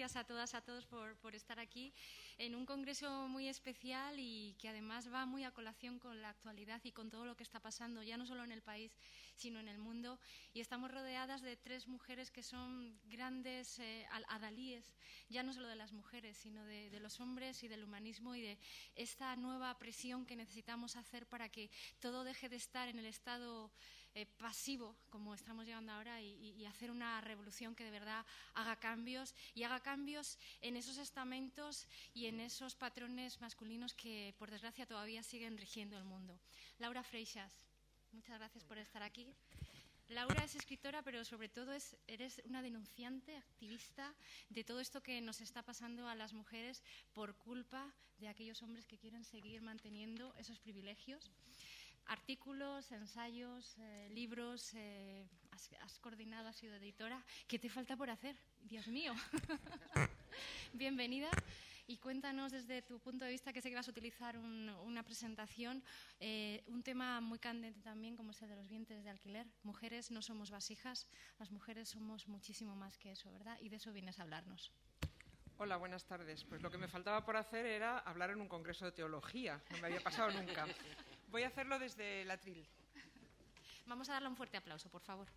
gracias a todas, a todos por estar aquí en un congreso muy especial y que además va muy a colación con la actualidad y con todo lo que está pasando, ya no solo en el país, sino en el mundo. Y estamos rodeadas de tres mujeres que son grandes adalíes, ya no solo de las mujeres, sino de los hombres y del humanismo y de esta nueva presión que necesitamos hacer para que todo deje de estar en el estado pasivo, como estamos llevando ahora, y hacer una revolución que de verdad haga cambios en esos estamentos y en esos patrones masculinos que, por desgracia, todavía siguen rigiendo el mundo. Laura Freixas, muchas gracias por estar aquí. Laura es escritora, pero sobre todo eres una denunciante, activista de todo esto que nos está pasando a las mujeres por culpa de aquellos hombres que quieren seguir manteniendo esos privilegios. Artículos, ensayos, libros, has coordinado, has sido editora. ¿Qué te falta por hacer? Dios mío. Bienvenida y cuéntanos desde tu punto de vista, que sé que vas a utilizar una presentación, un tema muy candente también, como es el de los vientres de alquiler. Mujeres no somos vasijas, las mujeres somos muchísimo más que eso, ¿verdad? Y de eso vienes a hablarnos. Hola, buenas tardes. Pues lo que me faltaba por hacer era hablar en un congreso de teología. No me había pasado nunca. Voy a hacerlo desde el atril. Vamos a darle un fuerte aplauso, por favor.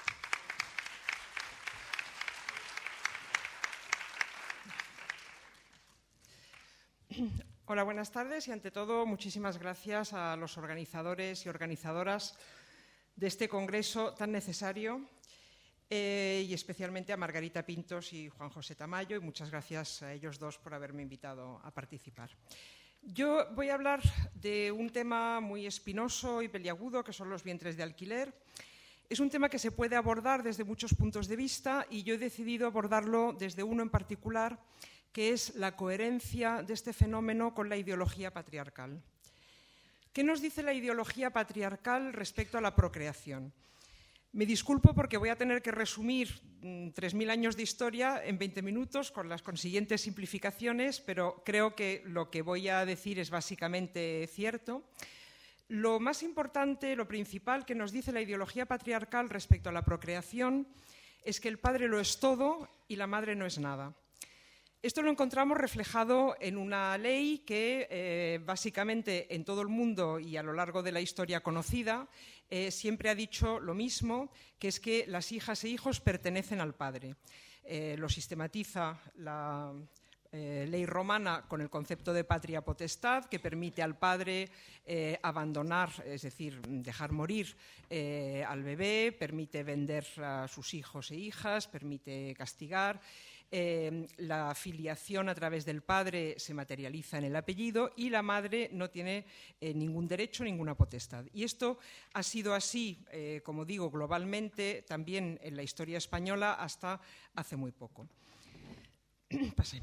Hola, buenas tardes y ante todo muchísimas gracias a los organizadores y organizadoras de este congreso tan necesario y especialmente a Margarita Pintos y Juan José Tamayo, y muchas gracias a ellos dos por haberme invitado a participar. Yo voy a hablar de un tema muy espinoso y peliagudo, que son los vientres de alquiler. Es un tema que se puede abordar desde muchos puntos de vista y yo he decidido abordarlo desde uno en particular, que es la coherencia de este fenómeno con la ideología patriarcal. ¿Qué nos dice la ideología patriarcal respecto a la procreación? Me disculpo porque voy a tener que resumir 3.000 años de historia en 20 minutos con las consiguientes simplificaciones, pero creo que lo que voy a decir es básicamente cierto. Lo más importante, lo principal que nos dice la ideología patriarcal respecto a la procreación es que el padre lo es todo y la madre no es nada. Esto lo encontramos reflejado en una ley que básicamente en todo el mundo y a lo largo de la historia conocida siempre ha dicho lo mismo, que es que las hijas e hijos pertenecen al padre. Lo sistematiza la ley romana con el concepto de patria potestad, que permite al padre abandonar, es decir, dejar morir al bebé, permite vender a sus hijos e hijas, permite castigar. La filiación a través del padre se materializa en el apellido y la madre no tiene ningún derecho, ninguna potestad. Y esto ha sido así, como digo, globalmente, también en la historia española hasta hace muy poco. Pasé.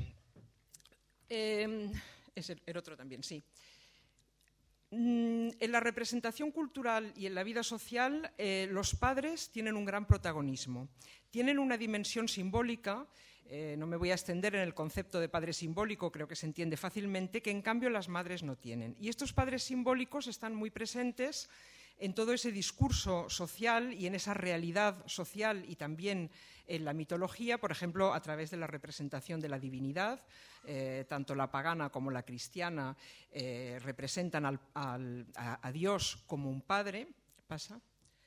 Es el otro también, sí. En la representación cultural y en la vida social, los padres tienen un gran protagonismo. Tienen una dimensión simbólica. No me voy a extender en el concepto de padre simbólico, creo que se entiende fácilmente, que en cambio las madres no tienen. Y estos padres simbólicos están muy presentes en todo ese discurso social y en esa realidad social y también en la mitología, por ejemplo, a través de la representación de la divinidad. Tanto la pagana como la cristiana representan a Dios como un padre. ¿Pasa?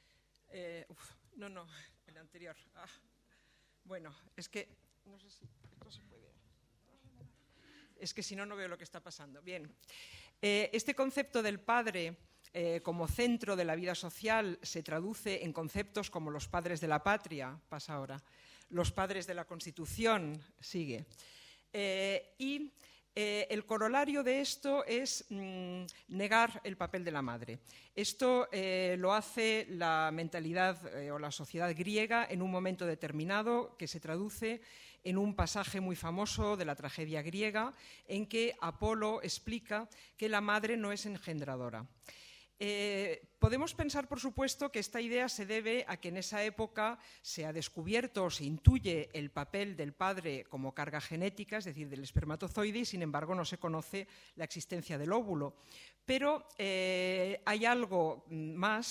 No, el anterior. Bueno, es que no sé si esto se puede. Es que si no, no veo lo que está pasando. Bien. Este concepto del padre como centro de la vida social se traduce en conceptos como los padres de la patria, pasa ahora, los padres de la Constitución, sigue. Y el corolario de esto es negar el papel de la madre. Esto lo hace la mentalidad o la sociedad griega en un momento determinado, que se traduce en un pasaje muy famoso de la tragedia griega, en que Apolo explica que la madre no es engendradora. Podemos pensar, por supuesto, que esta idea se debe a que en esa época se ha descubierto o se intuye el papel del padre como carga genética, es decir, del espermatozoide, y sin embargo no se conoce la existencia del óvulo. Pero hay algo más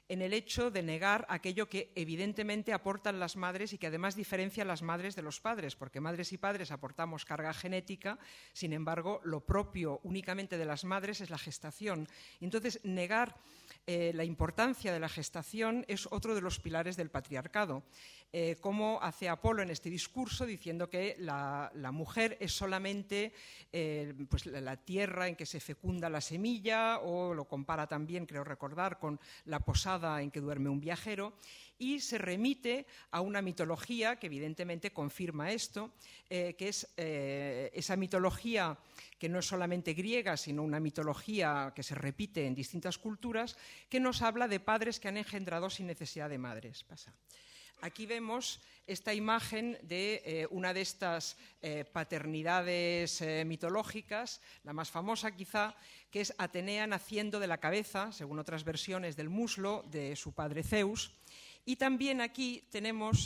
en el hecho de negar aquello que evidentemente aportan las madres y que además diferencia a las madres de los padres, porque madres y padres aportamos carga genética, sin embargo, lo propio únicamente de las madres es la gestación. Entonces, negar la importancia de la gestación es otro de los pilares del patriarcado. Como hace Apolo en este discurso, diciendo que la mujer es solamente pues la tierra en que se fecunda la semilla, o lo compara también, creo recordar, con la posada en que duerme un viajero, y se remite a una mitología que evidentemente confirma esto, que es esa mitología que no es solamente griega, sino una mitología que se repite en distintas culturas, que nos habla de padres que han engendrado sin necesidad de madres. Pasa. Aquí vemos esta imagen de una de estas paternidades mitológicas, la más famosa quizá, que es Atenea naciendo de la cabeza, según otras versiones, del muslo de su padre Zeus. Y también aquí tenemos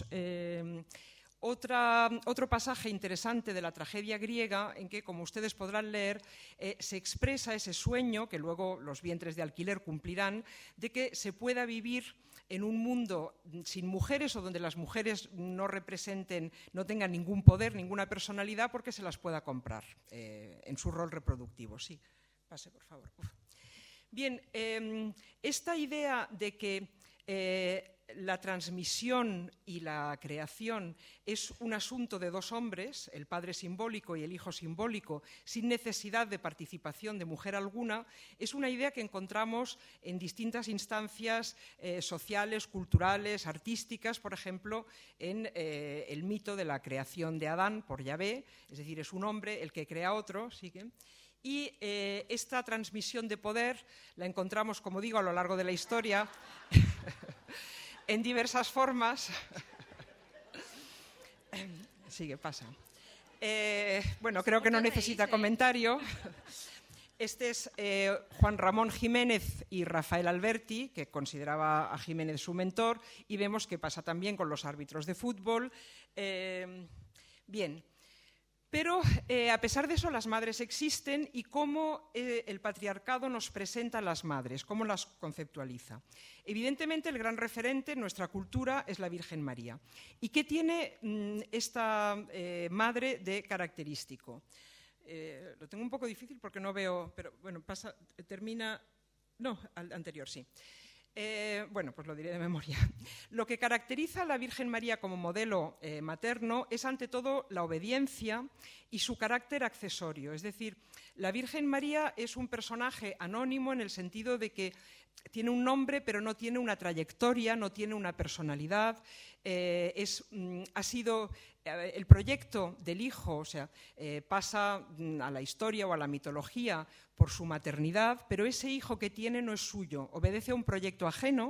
otro pasaje interesante de la tragedia griega en que, como ustedes podrán leer, se expresa ese sueño, que luego los vientres de alquiler cumplirán, de que se pueda vivir en un mundo sin mujeres o donde las mujeres no representen, no tengan ningún poder, ninguna personalidad, porque se las pueda comprar en su rol reproductivo. Sí, pase, por favor. Uf. Bien, esta idea de que la transmisión y la creación es un asunto de dos hombres, el padre simbólico y el hijo simbólico, sin necesidad de participación de mujer alguna, es una idea que encontramos en distintas instancias sociales, culturales, artísticas, por ejemplo, en el mito de la creación de Adán por Yahvé, es decir, es un hombre el que crea a otro, ¿sigue? Y esta transmisión de poder la encontramos, como digo, a lo largo de la historia, en diversas formas. Sigue, pasa. Bueno, creo que no necesita comentario. Este es Juan Ramón Jiménez y Rafael Alberti, que consideraba a Jiménez su mentor, y vemos que pasa también con los árbitros de fútbol. Bien. Pero, a pesar de eso, las madres existen, y cómo el patriarcado nos presenta a las madres, cómo las conceptualiza. Evidentemente, el gran referente en nuestra cultura es la Virgen María. ¿Y qué tiene esta madre de característico? Lo tengo un poco difícil porque no veo, pero bueno, pasa, termina... No, al anterior, sí. Bueno, pues lo diré de memoria. Lo que caracteriza a la Virgen María como modelo materno es, ante todo, la obediencia y su carácter accesorio. Es decir, la Virgen María es un personaje anónimo en el sentido de que tiene un nombre, pero no tiene una trayectoria, no tiene una personalidad. Ha sido el proyecto del hijo, o sea, pasa a la historia o a la mitología por su maternidad, pero ese hijo que tiene no es suyo, obedece a un proyecto ajeno.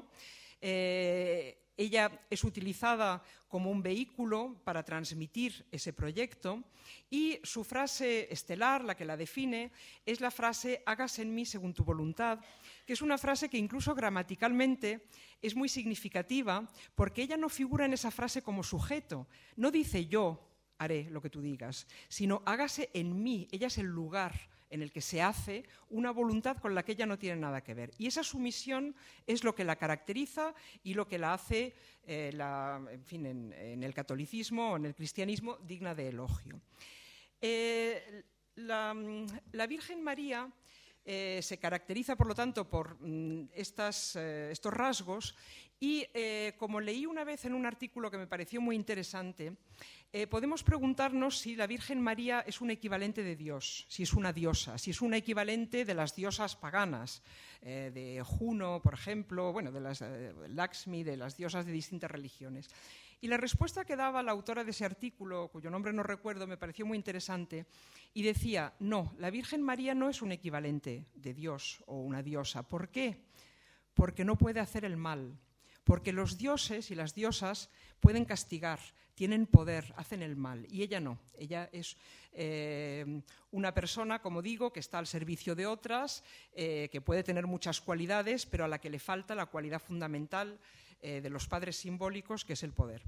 Ella es utilizada como un vehículo para transmitir ese proyecto, y su frase estelar, la que la define, es la frase «hágase en mí según tu voluntad», que es una frase que incluso gramaticalmente es muy significativa, porque ella no figura en esa frase como sujeto, no dice «yo haré lo que tú digas», sino «hágase en mí», ella es el lugar en el que se hace una voluntad con la que ella no tiene nada que ver. Y esa sumisión es lo que la caracteriza y lo que la hace, en fin, en el catolicismo o en el cristianismo, digna de elogio. La Virgen María se caracteriza, por lo tanto, por estos rasgos, y como leí una vez en un artículo que me pareció muy interesante, podemos preguntarnos si la Virgen María es un equivalente de Dios, si es una diosa, si es un equivalente de las diosas paganas, de Juno, por ejemplo, bueno, de las Lakshmi, de las diosas de distintas religiones. Y la respuesta que daba la autora de ese artículo, cuyo nombre no recuerdo, me pareció muy interesante, y decía, no, la Virgen María no es un equivalente de Dios o una diosa. ¿Por qué? Porque no puede hacer el mal, porque los dioses y las diosas pueden castigar, tienen poder, hacen el mal, y ella no. Ella es una persona, como digo, que está al servicio de otras, que puede tener muchas cualidades, pero a la que le falta la cualidad fundamental de los padres simbólicos, que es el poder.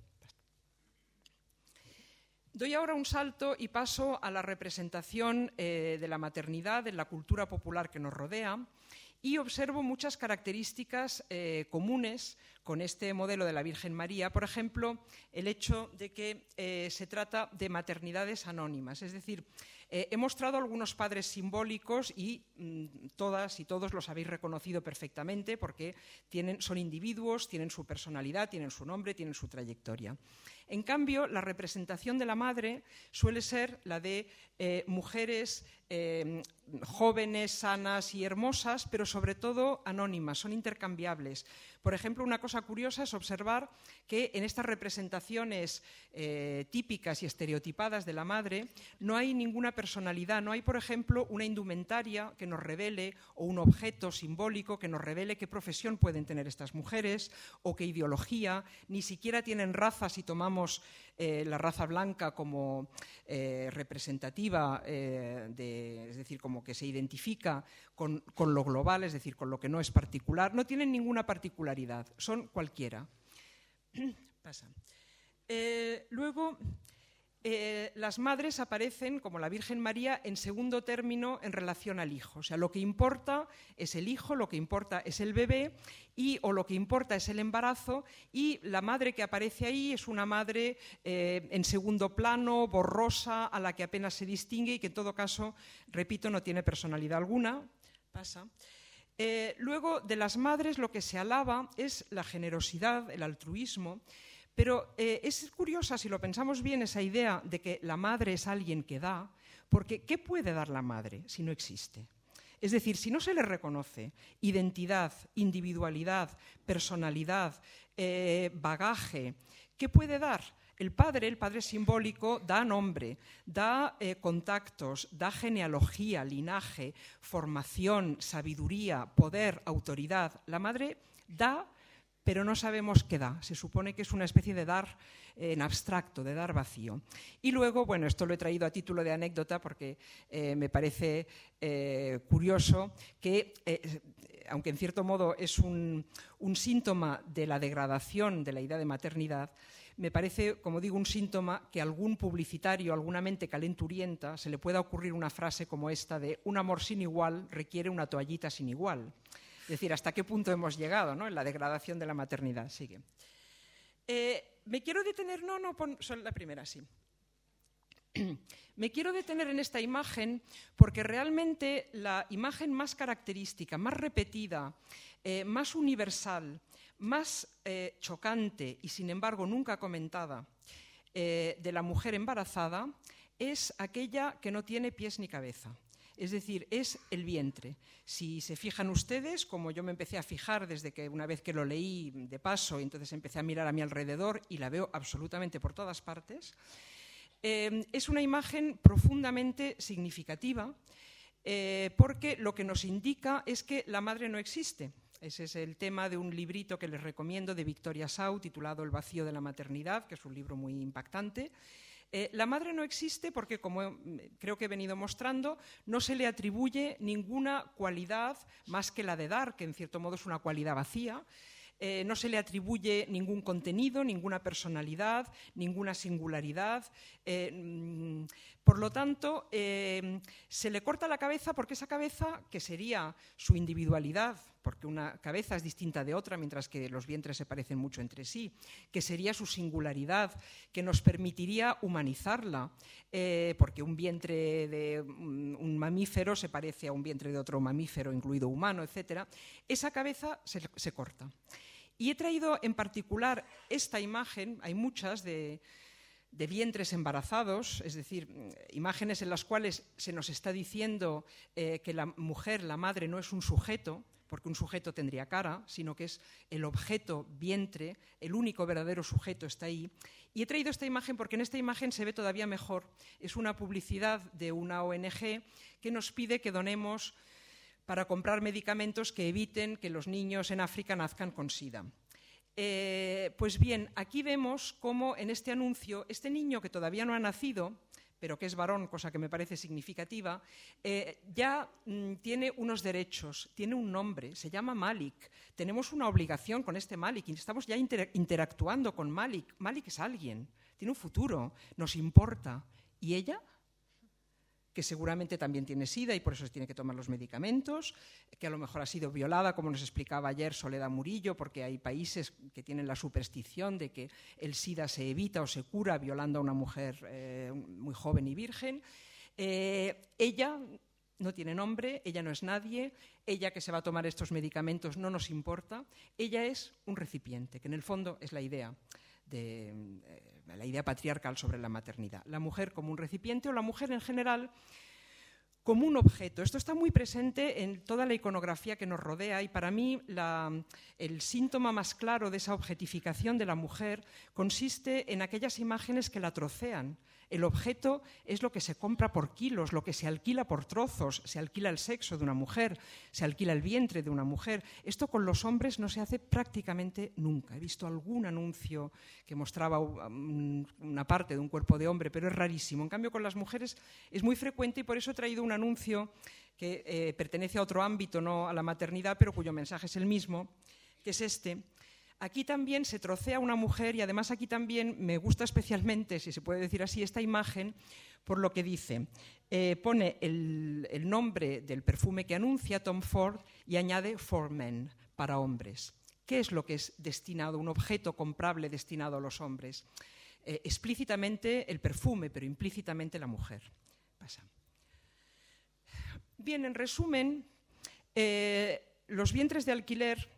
Doy ahora un salto y paso a la representación de la maternidad en la cultura popular que nos rodea, y observo muchas características comunes con este modelo de la Virgen María. Por ejemplo, el hecho de que se trata de maternidades anónimas, es decir, he mostrado algunos padres simbólicos y todas y todos los habéis reconocido perfectamente porque son individuos, tienen su personalidad, tienen su nombre, tienen su trayectoria. En cambio, la representación de la madre suele ser la de mujeres jóvenes, sanas y hermosas, pero sobre todo anónimas, son intercambiables. Por ejemplo, una cosa curiosa es observar que en estas representaciones típicas y estereotipadas de la madre no hay ninguna personalidad, no hay, por ejemplo, una indumentaria que nos revele o un objeto simbólico que nos revele qué profesión pueden tener estas mujeres o qué ideología, ni siquiera tienen raza si tomamos la raza blanca como representativa, es decir, como que se identifica con lo global, es decir, con lo que no es particular, no tienen ninguna particularidad, son cualquiera. Pasa. Luego, las madres aparecen, como la Virgen María, en segundo término en relación al hijo. O sea, lo que importa es el hijo, lo que importa es el bebé o lo que importa es el embarazo, y la madre que aparece ahí es una madre en segundo plano, borrosa, a la que apenas se distingue y que en todo caso, repito, no tiene personalidad alguna. Pasa. Luego, de las madres lo que se alaba es la generosidad, el altruismo. Pero es curiosa, si lo pensamos bien, esa idea de que la madre es alguien que da, porque ¿qué puede dar la madre si no existe? Es decir, si no se le reconoce identidad, individualidad, personalidad, bagaje, ¿qué puede dar? El padre simbólico, da nombre, da contactos, da genealogía, linaje, formación, sabiduría, poder, autoridad. La madre da, pero no sabemos qué da. Se supone que es una especie de dar en abstracto, de dar vacío. Y luego, bueno, esto lo he traído a título de anécdota porque me parece curioso que, aunque en cierto modo es un síntoma de la degradación de la idea de maternidad, me parece, como digo, un síntoma que a algún publicitario, a alguna mente calenturienta, se le pueda ocurrir una frase como esta de «un amor sin igual requiere una toallita sin igual». Es decir, ¿hasta qué punto hemos llegado, ¿no?, en la degradación de la maternidad? Sigue. Me quiero detener, son la primera, sí. Me quiero detener en esta imagen porque realmente la imagen más característica, más repetida, más universal, más chocante y, sin embargo, nunca comentada de la mujer embarazada es aquella que no tiene pies ni cabeza. Es decir, es el vientre. Si se fijan ustedes, como yo me empecé a fijar desde que una vez que lo leí de paso, entonces empecé a mirar a mi alrededor y la veo absolutamente por todas partes, es una imagen profundamente significativa porque lo que nos indica es que la madre no existe. Ese es el tema de un librito que les recomiendo de Victoria Sau titulado El vacío de la maternidad, que es un libro muy impactante. La madre no existe porque, como creo que he venido mostrando, no se le atribuye ninguna cualidad más que la de dar, que en cierto modo es una cualidad vacía. No se le atribuye ningún contenido, ninguna personalidad, ninguna singularidad. Por lo tanto, se le corta la cabeza porque esa cabeza, que sería su individualidad, porque una cabeza es distinta de otra, mientras que los vientres se parecen mucho entre sí, que sería su singularidad, que nos permitiría humanizarla, porque un vientre de un mamífero se parece a un vientre de otro mamífero, incluido humano, etc. Esa cabeza se corta. Y he traído en particular esta imagen, hay muchas de vientres embarazados, es decir, imágenes en las cuales se nos está diciendo que la mujer, la madre, no es un sujeto, porque un sujeto tendría cara, sino que es el objeto vientre, el único verdadero sujeto está ahí. Y he traído esta imagen porque en esta imagen se ve todavía mejor. Es una publicidad de una ONG que nos pide que donemos para comprar medicamentos que eviten que los niños en África nazcan con SIDA. Pues bien, aquí vemos cómo en este anuncio, este niño que todavía no ha nacido, pero que es varón, cosa que me parece significativa, ya tiene unos derechos, tiene un nombre, se llama Malik. Tenemos una obligación con este Malik y estamos ya interactuando con Malik. Malik es alguien, tiene un futuro, nos importa. ¿Y ella? que seguramente también tiene SIDA y por eso se tiene que tomar los medicamentos, que a lo mejor ha sido violada, como nos explicaba ayer Soledad Murillo, porque hay países que tienen la superstición de que el SIDA se evita o se cura violando a una mujer muy joven y virgen. Ella no tiene nombre, ella no es nadie, ella que se va a tomar estos medicamentos no nos importa, ella es un recipiente, que en el fondo es la idea patriarcal sobre la maternidad. La mujer como un recipiente o la mujer en general como un objeto. Esto está muy presente en toda la iconografía que nos rodea y para mí el síntoma más claro de esa objetificación de la mujer consiste en aquellas imágenes que la trocean. El objeto es lo que se compra por kilos, lo que se alquila por trozos, se alquila el sexo de una mujer, se alquila el vientre de una mujer. Esto con los hombres no se hace prácticamente nunca. He visto algún anuncio que mostraba una parte de un cuerpo de hombre, pero es rarísimo. En cambio, con las mujeres es muy frecuente y por eso he traído un anuncio que pertenece a otro ámbito, no a la maternidad, pero cuyo mensaje es el mismo, que es este. Aquí también se trocea una mujer y además aquí también me gusta especialmente, si se puede decir así, esta imagen por lo que dice. Pone el nombre del perfume que anuncia Tom Ford y añade for men, para hombres. ¿Qué es lo que es destinado, un objeto comprable destinado a los hombres? Explícitamente el perfume, pero implícitamente la mujer. Pasa. Bien, en resumen, los vientres de alquiler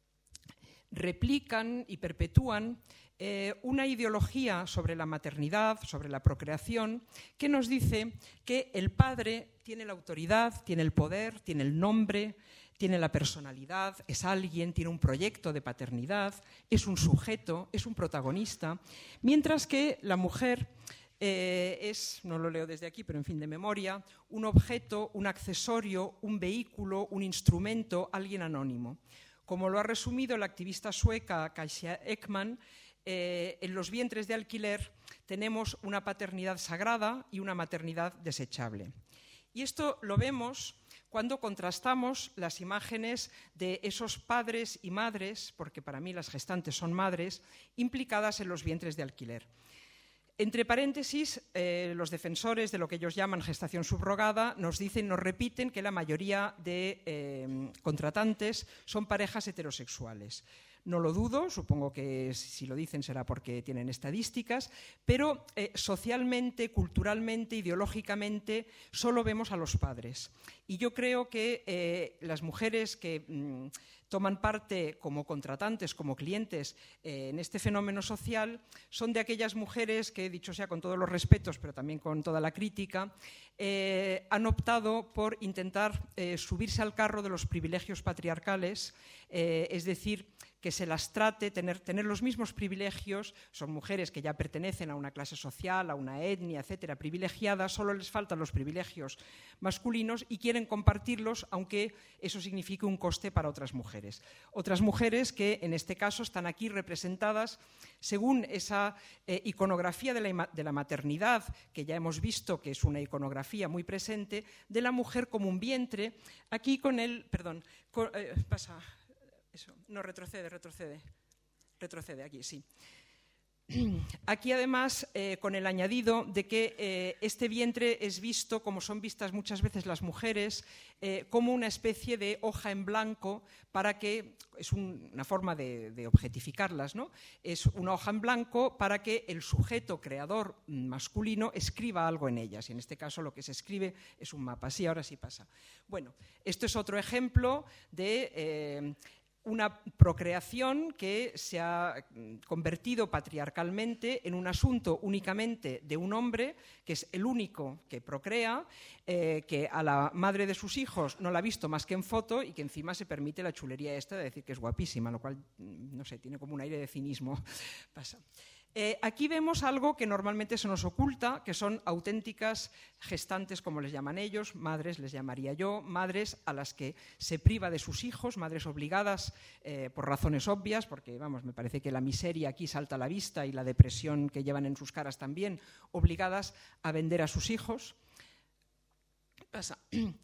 replican y perpetúan una ideología sobre la maternidad, sobre la procreación, que nos dice que el padre tiene la autoridad, tiene el poder, tiene el nombre, tiene la personalidad, es alguien, tiene un proyecto de paternidad, es un sujeto, es un protagonista, mientras que la mujer es, no lo leo desde aquí, pero en fin de memoria, un objeto, un accesorio, un vehículo, un instrumento, alguien anónimo. Como lo ha resumido la activista sueca Kasia Ekman, en los vientres de alquiler tenemos una paternidad sagrada y una maternidad desechable. Y esto lo vemos cuando contrastamos las imágenes de esos padres y madres, porque para mí las gestantes son madres, implicadas en los vientres de alquiler. Entre paréntesis, los defensores de lo que ellos llaman gestación subrogada nos repiten que la mayoría de contratantes son parejas heterosexuales. No lo dudo, supongo que si lo dicen será porque tienen estadísticas, pero socialmente, culturalmente, ideológicamente, solo vemos a los padres. Y yo creo que las mujeres que toman parte como contratantes, como clientes en este fenómeno social, son de aquellas mujeres que, dicho sea con todos los respetos, pero también con toda la crítica, han optado por intentar subirse al carro de los privilegios patriarcales, es decir, que se las trate, tener los mismos privilegios. Son mujeres que ya pertenecen a una clase social, a una etnia, etcétera, privilegiada, solo les faltan los privilegios masculinos y quieren compartirlos, aunque eso signifique un coste para otras mujeres. Otras mujeres que, en este caso, están aquí representadas según esa iconografía de la maternidad, que ya hemos visto que es una iconografía muy presente, de la mujer como un vientre, aquí con el... Perdón, pasa... Eso, no, retrocede aquí, sí. Aquí además con el añadido de que este vientre es visto, como son vistas muchas veces las mujeres, como una especie de hoja en blanco para que, es una forma de objetificarlas, ¿no? Es una hoja en blanco para que el sujeto creador masculino escriba algo en ellas y en este caso lo que se escribe es un mapa. Sí, ahora sí pasa. Bueno, esto es otro ejemplo de... una procreación que se ha convertido patriarcalmente en un asunto únicamente de un hombre, que es el único que procrea, que a la madre de sus hijos no la ha visto más que en foto y que encima se permite la chulería esta de decir que es guapísima, lo cual, no sé, tiene como un aire de cinismo. Pasa. Aquí vemos algo que normalmente se nos oculta, que son auténticas gestantes, como les llaman ellos, madres les llamaría yo, madres a las que se priva de sus hijos, madres obligadas por razones obvias, porque vamos, me parece que la miseria aquí salta a la vista y la depresión que llevan en sus caras también, obligadas a vender a sus hijos. Pasa.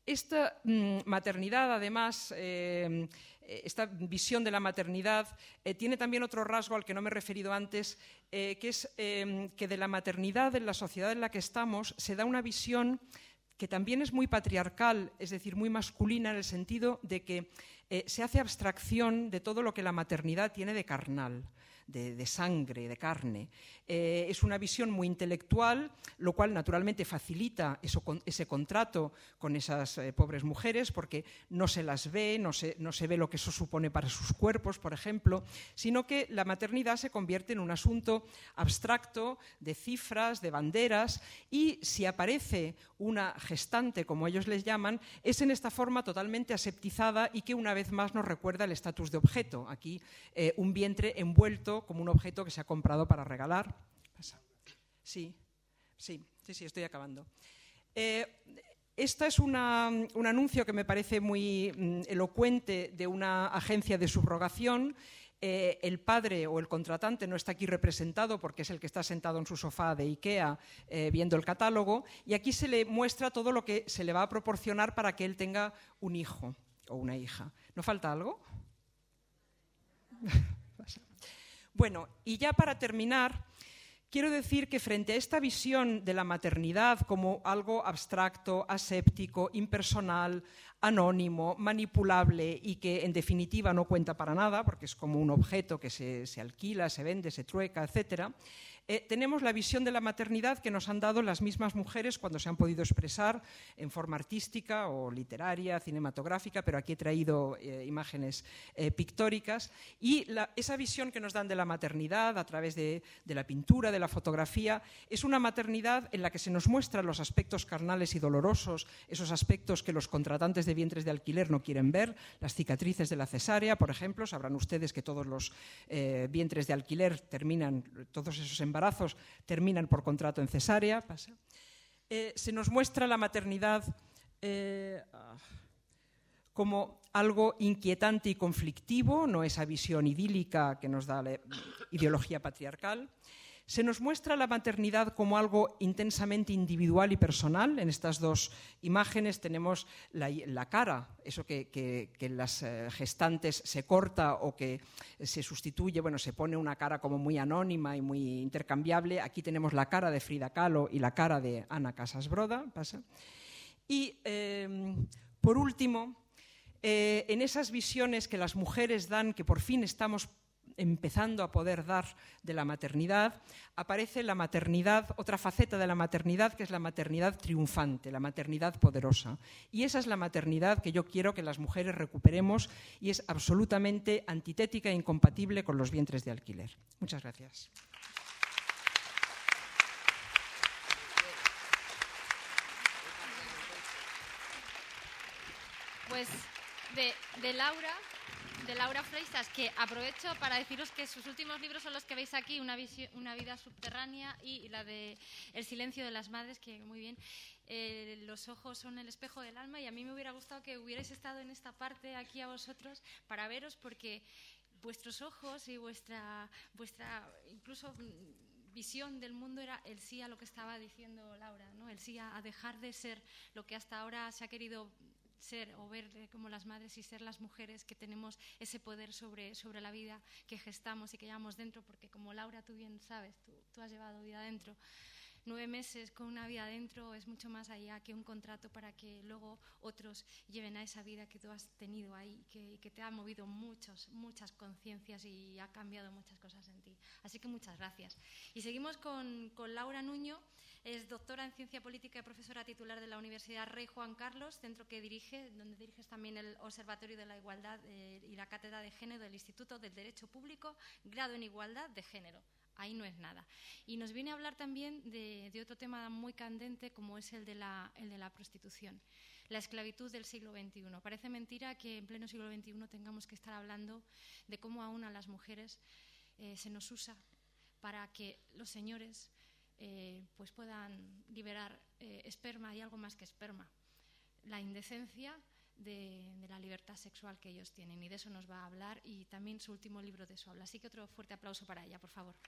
esta maternidad, además, esta visión de la maternidad tiene también otro rasgo al que no me he referido antes, que es que de la maternidad en la sociedad en la que estamos se da una visión que también es muy patriarcal, es decir, muy masculina, en el sentido de que se hace abstracción de todo lo que la maternidad tiene de carnal, de sangre, de carne. Es una visión muy intelectual, lo cual naturalmente facilita ese contrato con esas pobres mujeres, porque no se las ve, no se ve lo que eso supone para sus cuerpos, por ejemplo, sino que la maternidad se convierte en un asunto abstracto de cifras, de banderas, y si aparece una gestante, como ellos les llaman, es en esta forma totalmente aseptizada y que una vez más nos recuerda el estatus de objeto. Aquí un vientre envuelto como un objeto que se ha comprado para regalar. Sí, estoy acabando. Este es un anuncio que me parece muy elocuente de una agencia de subrogación. El padre o el contratante no está aquí representado porque es el que está sentado en su sofá de IKEA viendo el catálogo, y aquí se le muestra todo lo que se le va a proporcionar para que él tenga un hijo o una hija. ¿No falta algo? Bueno, y ya para terminar, quiero decir que frente a esta visión de la maternidad como algo abstracto, aséptico, impersonal, anónimo, manipulable y que en definitiva no cuenta para nada, porque es como un objeto que se alquila, se vende, se trueca, etcétera, tenemos la visión de la maternidad que nos han dado las mismas mujeres cuando se han podido expresar en forma artística o literaria, cinematográfica, pero aquí he traído imágenes pictóricas, y esa visión que nos dan de la maternidad a través de la pintura, de la fotografía, es una maternidad en la que se nos muestran los aspectos carnales y dolorosos, esos aspectos que los contratantes de vientres de alquiler no quieren ver, las cicatrices de la cesárea, por ejemplo. Sabrán ustedes que todos los vientres de alquiler terminan, todos esos embarazos terminan por contrato en cesárea. Se nos muestra la maternidad como algo inquietante y conflictivo, no esa visión idílica que nos da la ideología patriarcal. Se nos muestra la maternidad como algo intensamente individual y personal. En estas dos imágenes tenemos la cara, eso que las gestantes se corta o que se sustituye, bueno, se pone una cara como muy anónima y muy intercambiable. Aquí tenemos la cara de Frida Kahlo y la cara de Ana Casas Broda. Y, por último, en esas visiones que las mujeres dan, que por fin estamos empezando a poder dar de la maternidad, aparece la maternidad, otra faceta de la maternidad, que es la maternidad triunfante, la maternidad poderosa. Y esa es la maternidad que yo quiero que las mujeres recuperemos, y es absolutamente antitética e incompatible con los vientres de alquiler. Muchas gracias. Pues de Laura Freixas, que aprovecho para deciros que sus últimos libros son los que veis aquí, Una vida subterránea y la de El silencio de las madres, que muy bien. Los ojos son el espejo del alma, y a mí me hubiera gustado que hubierais estado en esta parte aquí a vosotros para veros, porque vuestros ojos y vuestra incluso visión del mundo era el sí a lo que estaba diciendo Laura, ¿no? El sí a dejar de ser lo que hasta ahora se ha querido ser o ver como las madres, y ser las mujeres que tenemos ese poder sobre la vida que gestamos y que llevamos dentro, porque como Laura tú bien sabes, tú has llevado vida dentro. 9 meses con una vida dentro es mucho más allá que un contrato para que luego otros lleven a esa vida que tú has tenido ahí, que te ha movido muchas conciencias y ha cambiado muchas cosas en ti. Así que muchas gracias. Y seguimos con Laura Nuño. Es doctora en Ciencia Política y profesora titular de la Universidad Rey Juan Carlos, centro que donde diriges también el Observatorio de la Igualdad y la Cátedra de Género del Instituto del Derecho Público, grado en Igualdad de Género. Ahí no es nada. Y nos viene a hablar también de otro tema muy candente, como es el de la prostitución, la esclavitud del siglo XXI. Parece mentira que en pleno siglo XXI tengamos que estar hablando de cómo aún a las mujeres se nos usa para que los señores pues puedan liberar esperma y algo más que esperma, la indecencia de la libertad sexual que ellos tienen, y de eso nos va a hablar, y también su último libro de eso habla. Así que otro fuerte aplauso para ella, por favor.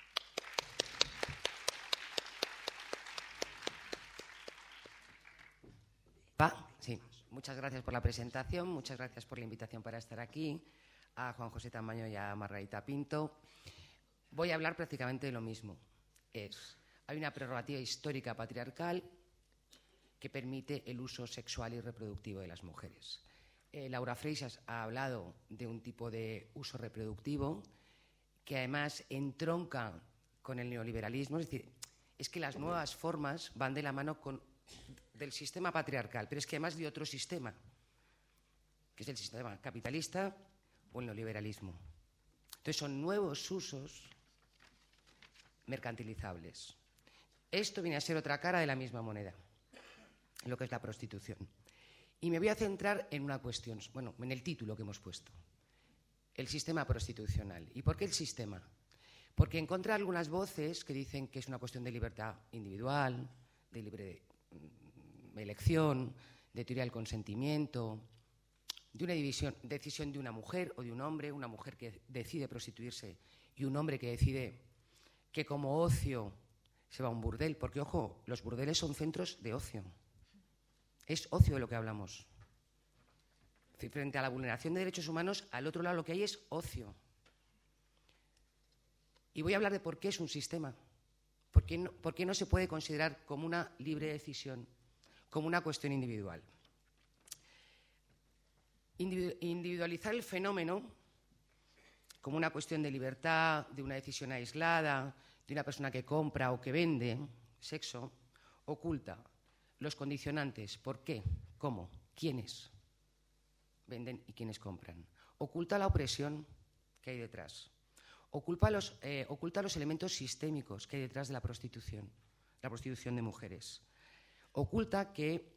¿Va? Sí. muchas gracias por la presentación, muchas gracias por la invitación para estar aquí, a Juan José Tamayo y a Margarita Pinto. Voy a hablar prácticamente de lo mismo. Hay una prerrogativa histórica patriarcal que permite el uso sexual y reproductivo de las mujeres. Laura Freixas ha hablado de un tipo de uso reproductivo que además entronca con el neoliberalismo, es decir, es que las nuevas formas van de la mano del sistema patriarcal, pero es que además de otro sistema, que es el sistema capitalista o el neoliberalismo. Entonces son nuevos usos mercantilizables. Esto viene a ser otra cara de la misma moneda, lo que es la prostitución. Y me voy a centrar en una cuestión, bueno, en el título que hemos puesto, el sistema prostitucional. ¿Y por qué el sistema? Porque encontré algunas voces que dicen que es una cuestión de libertad individual, de libre elección, de teoría del consentimiento, de una decisión de una mujer o de un hombre, una mujer que decide prostituirse y un hombre que decide que como ocio se va a un burdel, porque, ojo, los burdeles son centros de ocio. Es ocio de lo que hablamos. Frente a la vulneración de derechos humanos, al otro lado lo que hay es ocio. Y voy a hablar de por qué es un sistema. ¿Por qué no se puede considerar como una libre decisión, como una cuestión individual? Individualizar el fenómeno como una cuestión de libertad, de una decisión aislada, de una persona que compra o que vende sexo, oculta los condicionantes. ¿Por qué? ¿Cómo? ¿Quiénes venden y quiénes compran? Oculta la opresión que hay detrás. Oculta los elementos sistémicos que hay detrás de la prostitución de mujeres. Oculta que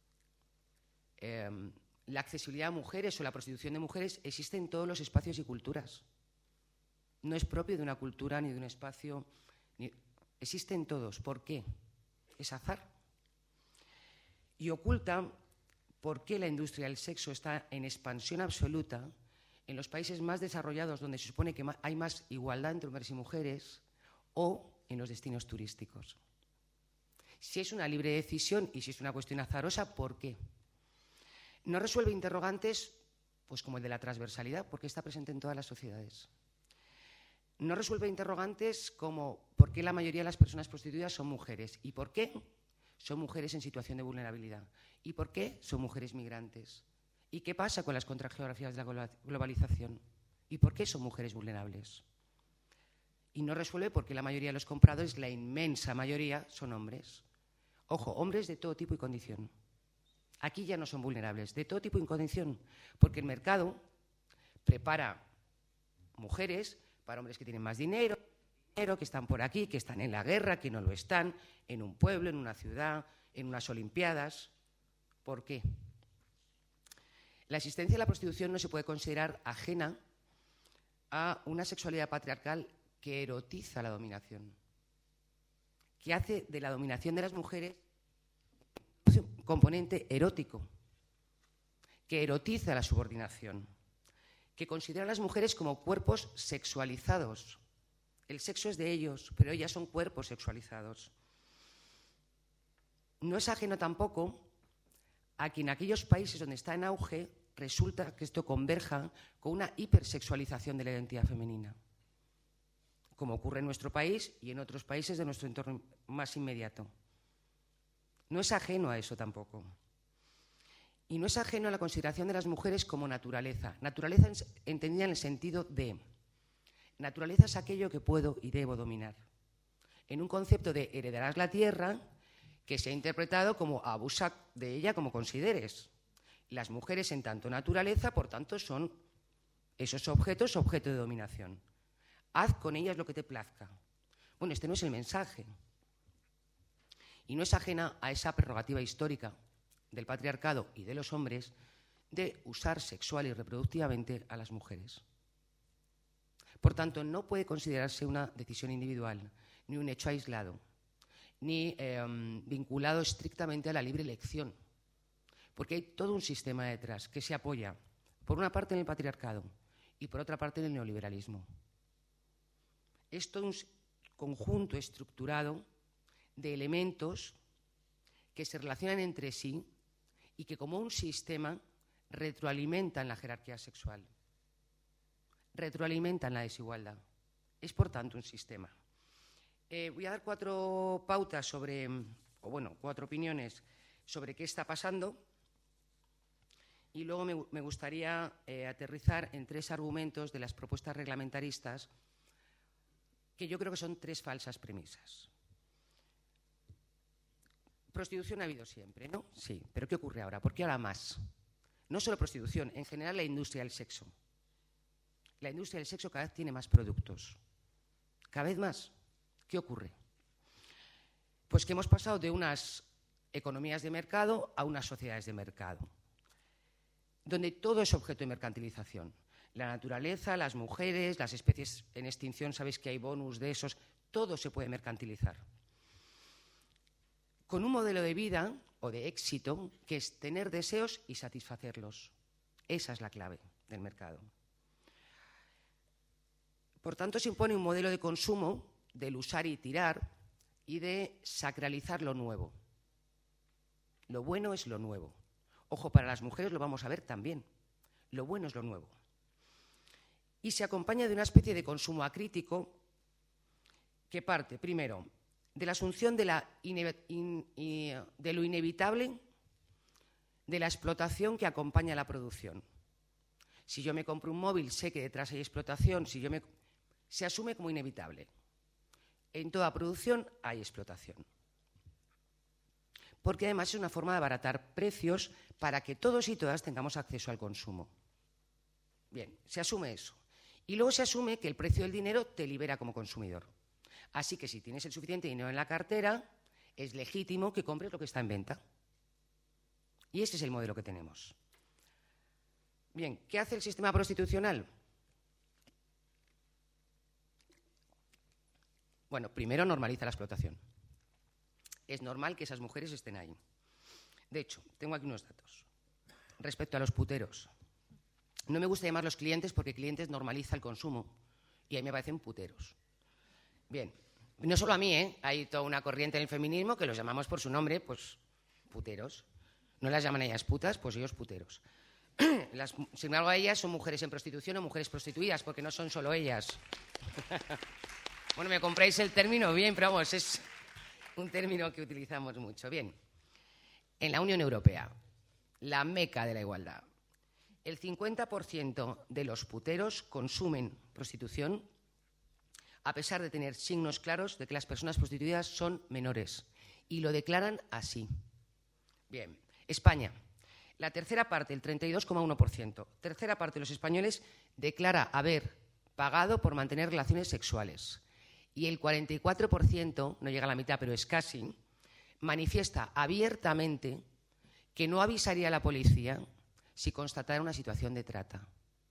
la accesibilidad a mujeres o la prostitución de mujeres existe en todos los espacios y culturas. No es propio de una cultura ni de un espacio. Existe en todos. ¿Por qué? Es azar. Y oculta por qué la industria del sexo está en expansión absoluta en los países más desarrollados, donde se supone que hay más igualdad entre hombres y mujeres, o en los destinos turísticos. Si es una libre decisión y si es una cuestión azarosa, ¿por qué? No resuelve interrogantes pues como el de la transversalidad, porque está presente en todas las sociedades. No resuelve interrogantes como ¿por qué la mayoría de las personas prostituidas son mujeres? ¿Y por qué son mujeres en situación de vulnerabilidad? ¿Y por qué son mujeres migrantes? ¿Y qué pasa con las contrageografías de la globalización? ¿Y por qué son mujeres vulnerables? Y no resuelve porque la mayoría de los compradores, la inmensa mayoría, son hombres. Ojo, hombres de todo tipo y condición. Aquí ya no son vulnerables, de todo tipo y condición, porque el mercado prepara mujeres para hombres que tienen más dinero, que están por aquí, que están en la guerra, que no lo están, en un pueblo, en una ciudad, en unas olimpiadas. ¿Por qué? La existencia de la prostitución no se puede considerar ajena a una sexualidad patriarcal que erotiza la dominación, que hace de la dominación de las mujeres un componente erótico, que erotiza la subordinación, que considera a las mujeres como cuerpos sexualizados. El sexo es de ellos, pero ellas son cuerpos sexualizados. No es ajeno tampoco a que en aquellos países donde está en auge resulta que esto converja con una hipersexualización de la identidad femenina, como ocurre en nuestro país y en otros países de nuestro entorno más inmediato. No es ajeno a eso tampoco. Y no es ajeno a la consideración de las mujeres como naturaleza. Naturaleza entendida en el sentido de naturaleza es aquello que puedo y debo dominar. En un concepto de heredarás la tierra que se ha interpretado como abusa de ella como consideres. Las mujeres en tanto naturaleza, por tanto, son esos objetos objeto de dominación. Haz con ellas lo que te plazca. Bueno, este no es el mensaje. Y no es ajena a esa prerrogativa histórica del patriarcado y de los hombres de usar sexual y reproductivamente a las mujeres. Por tanto, no puede considerarse una decisión individual, ni un hecho aislado, ni vinculado estrictamente a la libre elección, porque hay todo un sistema detrás que se apoya, por una parte en el patriarcado y por otra parte en el neoliberalismo. Es todo un conjunto estructurado de elementos que se relacionan entre sí y que como un sistema retroalimentan la jerarquía sexual, retroalimentan la desigualdad. Es, por tanto, un sistema. Voy a dar 4 pautas sobre, o bueno, 4 opiniones sobre qué está pasando y luego me gustaría aterrizar en 3 argumentos de las propuestas reglamentaristas que yo creo que son 3 falsas premisas. Prostitución ha habido siempre, ¿no? Sí, pero ¿qué ocurre ahora? ¿Por qué ahora más? No solo prostitución, en general la industria del sexo. La industria del sexo cada vez tiene más productos. Cada vez más. ¿Qué ocurre? Pues que hemos pasado de unas economías de mercado a unas sociedades de mercado, donde todo es objeto de mercantilización. La naturaleza, las mujeres, las especies en extinción, sabéis que hay bonus de esos, todo se puede mercantilizar. Con un modelo de vida o de éxito que es tener deseos y satisfacerlos. Esa es la clave del mercado. Por tanto, se impone un modelo de consumo del usar y tirar y de sacralizar lo nuevo. Lo bueno es lo nuevo. Ojo, para las mujeres lo vamos a ver también. Lo bueno es lo nuevo. Y se acompaña de una especie de consumo acrítico que parte, primero, de la asunción de lo inevitable de la explotación que acompaña a la producción. Si yo me compro un móvil, sé que detrás hay explotación, se asume como inevitable. En toda producción hay explotación. Porque además es una forma de abaratar precios para que todos y todas tengamos acceso al consumo. Bien, se asume eso. Y luego se asume que el precio del dinero te libera como consumidor. Así que si tienes el suficiente dinero en la cartera, es legítimo que compres lo que está en venta. Y ese es el modelo que tenemos. Bien, ¿qué hace el sistema prostitucional? Bueno, primero normaliza la explotación. Es normal que esas mujeres estén ahí. De hecho, tengo aquí unos datos. Respecto a los puteros. No me gusta llamarlos clientes porque clientes normaliza el consumo y ahí me parecen puteros. Bien, no solo a mí, hay toda una corriente en el feminismo que los llamamos por su nombre, pues puteros. No las llaman ellas putas, pues ellos puteros. Sin embargo, ellas son mujeres en prostitución o mujeres prostituidas, porque no son solo ellas. Bueno, me compráis el término, bien, pero vamos, es un término que utilizamos mucho. Bien, en la Unión Europea, la meca de la igualdad, el 50% de los puteros consumen prostitución a pesar de tener signos claros de que las personas prostituidas son menores, y lo declaran así. Bien, España, la tercera parte, el 32,1%, tercera parte de los españoles declara haber pagado por mantener relaciones sexuales, y el 44%, no llega a la mitad, pero es casi, manifiesta abiertamente que no avisaría a la policía si constatara una situación de trata.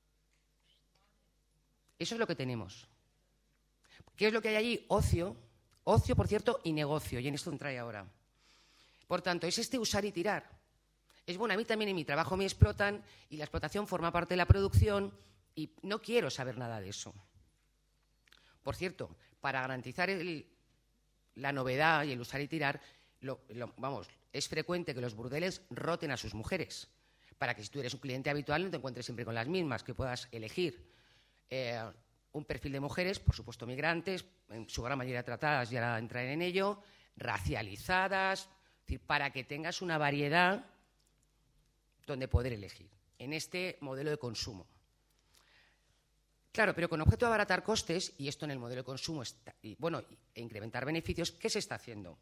Eso es lo que tenemos. ¿Qué es lo que hay allí? Ocio, por cierto, y negocio, y en esto entraré ahora. Por tanto, es este usar y tirar. Es bueno, a mí también en mi trabajo me explotan y la explotación forma parte de la producción y no quiero saber nada de eso. Por cierto, para garantizar la novedad y el usar y tirar, es frecuente que los burdeles roten a sus mujeres, para que si tú eres un cliente habitual no te encuentres siempre con las mismas, que puedas elegir un perfil de mujeres, por supuesto migrantes, en su gran mayoría tratadas, ya entraré en ello, racializadas, es decir, para que tengas una variedad donde poder elegir, en este modelo de consumo. Claro, pero con objeto de abaratar costes, y esto en el modelo de consumo, e incrementar beneficios, ¿qué se está haciendo?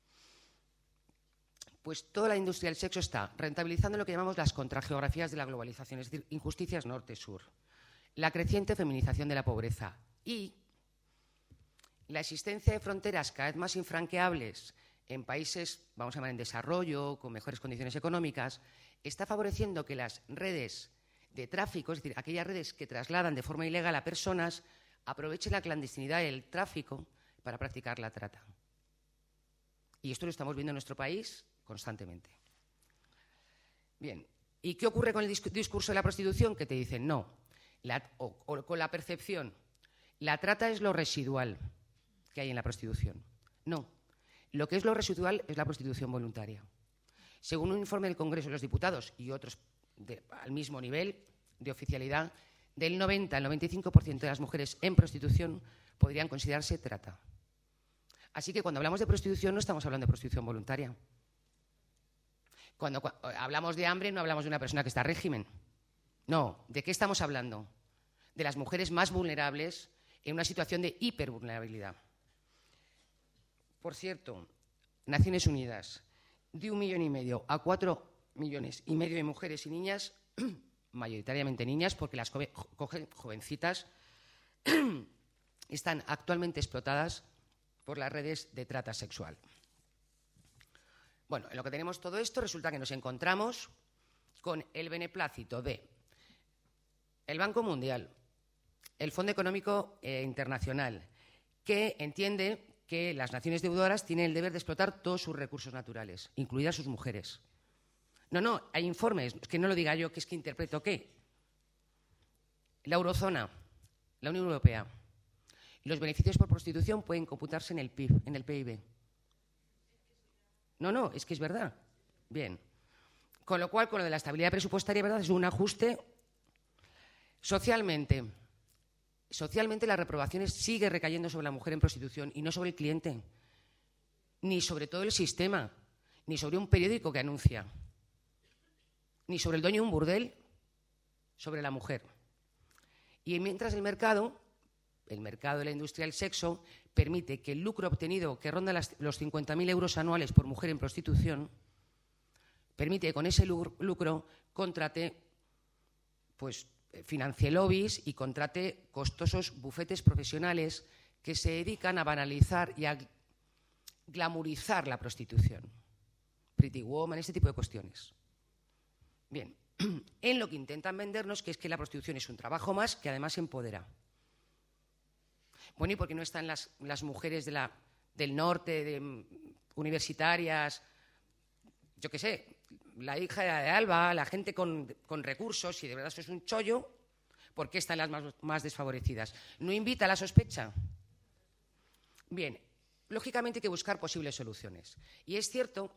Pues toda la industria del sexo está rentabilizando lo que llamamos las contrageografías de la globalización, es decir, injusticias norte-sur, la creciente feminización de la pobreza y la existencia de fronteras cada vez más infranqueables en países, vamos a llamar en desarrollo, con mejores condiciones económicas, está favoreciendo que las redes de tráfico, es decir, aquellas redes que trasladan de forma ilegal a personas, aprovechen la clandestinidad y el tráfico para practicar la trata. Y esto lo estamos viendo en nuestro país constantemente. Bien, ¿y qué ocurre con el discurso de la prostitución? Que te dicen no, o con la percepción, la trata es lo residual que hay en la prostitución. No, lo que es lo residual es la prostitución voluntaria. Según un informe del Congreso de los Diputados y otros al mismo nivel de oficialidad, del 90 al 95% de las mujeres en prostitución podrían considerarse trata. Así que cuando hablamos de prostitución no estamos hablando de prostitución voluntaria. Cuando hablamos de hambre no hablamos de una persona que está a régimen. No, ¿de qué estamos hablando? De las mujeres más vulnerables en una situación de hipervulnerabilidad. Por cierto, Naciones Unidas, de 1,5 millones a 4,5 millones de mujeres y niñas, mayoritariamente niñas, porque las cogen jovencitas, están actualmente explotadas por las redes de trata sexual. Bueno, en lo que tenemos todo esto, resulta que nos encontramos con el beneplácito de el Banco Mundial, el Fondo Económico Internacional, que entiende que las naciones deudoras tienen el deber de explotar todos sus recursos naturales, incluidas sus mujeres. No, hay informes, que no lo diga yo, que es que interpreto qué. La eurozona, la Unión Europea, los beneficios por prostitución pueden computarse en el PIB, en el PIB. No, es que es verdad. Bien. Con lo cual, con lo de la estabilidad presupuestaria, ¿verdad?, es un ajuste. Socialmente, las reprobaciones siguen recayendo sobre la mujer en prostitución y no sobre el cliente, ni sobre todo el sistema, ni sobre un periódico que anuncia, ni sobre el dueño de un burdel, sobre la mujer. Y mientras el mercado de la industria del sexo permite que el lucro obtenido, que ronda los 50.000 euros anuales por mujer en prostitución, permite que con ese lucro contrate, pues, financie lobbies y contrate costosos bufetes profesionales que se dedican a banalizar y a glamurizar la prostitución. Pretty Woman, este tipo de cuestiones. Bien, en lo que intentan vendernos, que es que la prostitución es un trabajo más que además empodera. Bueno, ¿y por qué no están las mujeres del norte, universitarias, yo qué sé, la hija de Alba, la gente con recursos, si de verdad eso es un chollo, ¿por qué están las más desfavorecidas? ¿No invita a la sospecha? Bien, lógicamente hay que buscar posibles soluciones. Y es cierto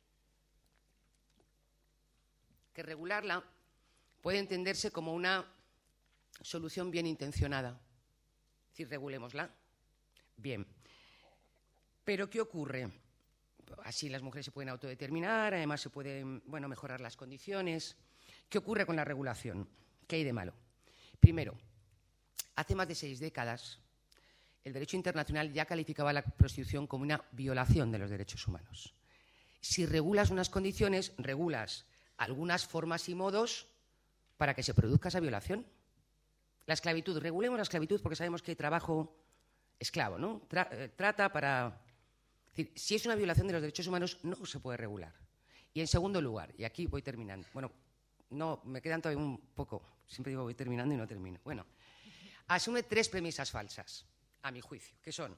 que regularla puede entenderse como una solución bien intencionada. Es decir, regulémosla. Bien. Pero ¿qué ocurre? Así las mujeres se pueden autodeterminar, además se pueden, mejorar las condiciones. ¿Qué ocurre con la regulación? ¿Qué hay de malo? Primero, hace más de 6 décadas, el derecho internacional ya calificaba la prostitución como una violación de los derechos humanos. Si regulas unas condiciones, regulas algunas formas y modos para que se produzca esa violación. La esclavitud, regulemos la esclavitud porque sabemos que hay trabajo esclavo, ¿no? Trata para... Es decir, si es una violación de los derechos humanos, no se puede regular. Y en segundo lugar, y aquí voy terminando, no, me quedan todavía un poco, siempre digo voy terminando y no termino. Bueno, asume 3 premisas falsas, a mi juicio, que son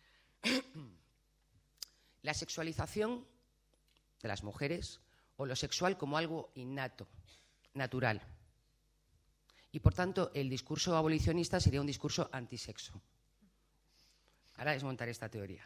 la sexualización de las mujeres o lo sexual como algo innato, natural. Y, por tanto, el discurso abolicionista sería un discurso antisexo. Ahora desmontaré esta teoría.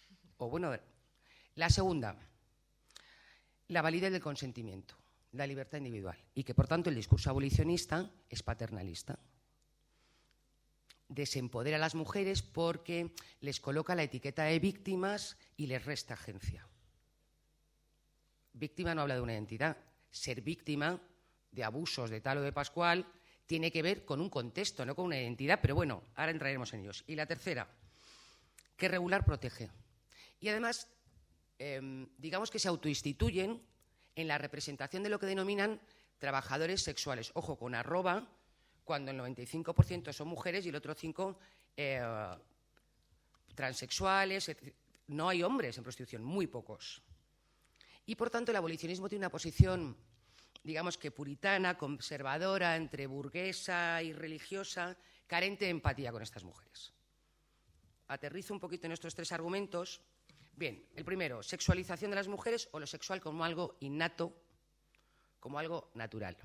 La segunda, la validez del consentimiento, la libertad individual. Y que, por tanto, el discurso abolicionista es paternalista. Desempodera a las mujeres porque les coloca la etiqueta de víctimas y les resta agencia. Víctima no habla de una identidad. Ser víctima de abusos de tal o de pascual tiene que ver con un contexto, no con una identidad, pero bueno, ahora entraremos en ellos. Y la tercera, que regular protege. Y además, digamos que se autoinstituyen en la representación de lo que denominan trabajadores sexuales. Ojo, con arroba, cuando el 95% son mujeres y el otro 5% transexuales. No hay hombres en prostitución, muy pocos. Y, por tanto, el abolicionismo tiene una posición, digamos que puritana, conservadora, entre burguesa y religiosa, carente de empatía con estas mujeres. Aterrizo un poquito en estos 3 argumentos. Bien, el primero, sexualización de las mujeres o lo sexual como algo innato, como algo natural.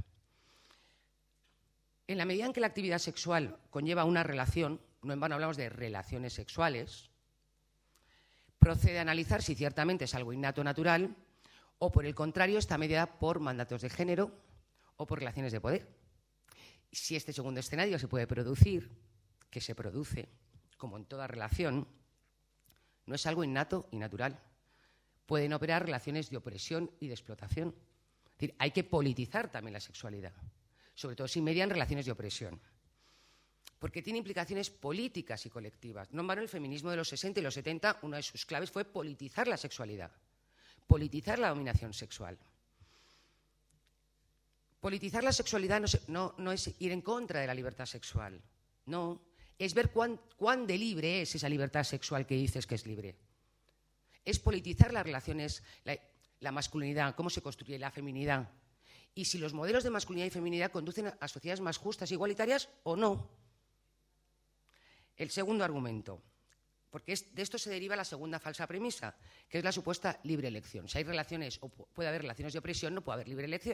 En la medida en que la actividad sexual conlleva una relación, no en vano hablamos de relaciones sexuales, procede a analizar si ciertamente es algo innato natural O, por el contrario, está mediada por mandatos de género o por relaciones de poder. Si este segundo escenario se puede producir, que se produce, como en toda relación, no es algo innato y natural. Pueden operar relaciones de opresión y de explotación. Es decir, hay que politizar también la sexualidad, sobre todo si median relaciones de opresión, porque tiene implicaciones políticas y colectivas. No en vano el feminismo de los 60 y los 70, una de sus claves fue politizar la sexualidad, politizar la dominación sexual. Politizar la sexualidad no es ir en contra de la libertad sexual, no, es ver cuán de libre es esa libertad sexual que dices que es libre. Es politizar las relaciones, la masculinidad, cómo se construye la feminidad, y si los modelos de masculinidad y feminidad conducen a sociedades más justas e igualitarias o no. El segundo argumento, porque de esto se deriva la segunda falsa premisa, que es la supuesta libre elección. Si hay relaciones o puede haber relaciones de opresión, no puede haber libre elección.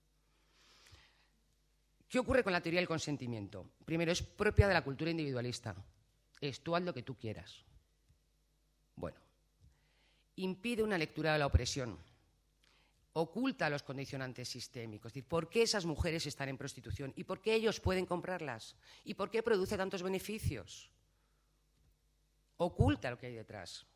¿Qué ocurre con la teoría del consentimiento? Primero, es propia de la cultura individualista. Es tú haz lo que tú quieras. Bueno, impide una lectura de la opresión, oculta los condicionantes sistémicos. Es decir, ¿por qué esas mujeres están en prostitución? ¿Y por qué ellos pueden comprarlas? ¿Y por qué produce tantos beneficios? Oculta lo que hay detrás.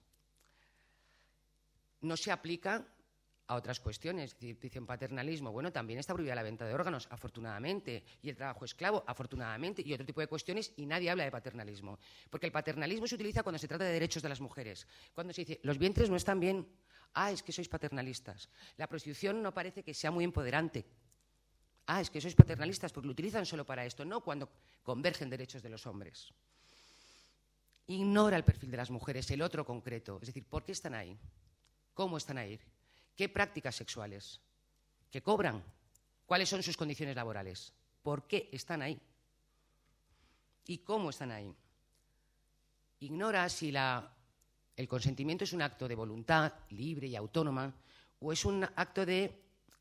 No se aplica a otras cuestiones. Es decir, dicen paternalismo. Bueno, también está prohibida la venta de órganos, afortunadamente, y el trabajo esclavo, afortunadamente, y otro tipo de cuestiones, y nadie habla de paternalismo. Porque el paternalismo se utiliza cuando se trata de derechos de las mujeres. Cuando se dice, los vientres no están bien, es que sois paternalistas. La prostitución no parece que sea muy empoderante. Es que sois paternalistas porque lo utilizan solo para esto, no cuando convergen derechos de los hombres. Ignora el perfil de las mujeres, el otro concreto. Es decir, ¿por qué están ahí? ¿Cómo están ahí? ¿Qué prácticas sexuales? ¿Qué cobran? ¿Cuáles son sus condiciones laborales? ¿Por qué están ahí? ¿Y cómo están ahí? Ignora si el consentimiento es un acto de voluntad libre y autónoma o es un acto de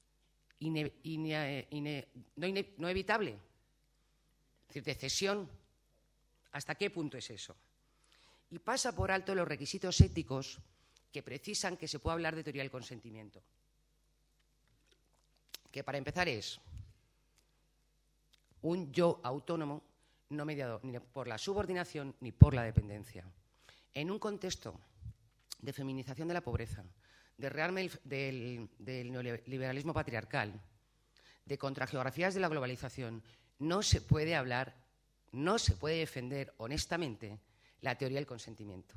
no evitable, es decir, de cesión. ¿Hasta qué punto es eso? Y pasa por alto los requisitos éticos que precisan que se pueda hablar de teoría del consentimiento. Que para empezar es un yo autónomo no mediado ni por la subordinación ni por la dependencia. En un contexto de feminización de la pobreza, de rearme del neoliberalismo patriarcal, de contrageografías de la globalización, no se puede hablar, no se puede defender honestamente la teoría del consentimiento.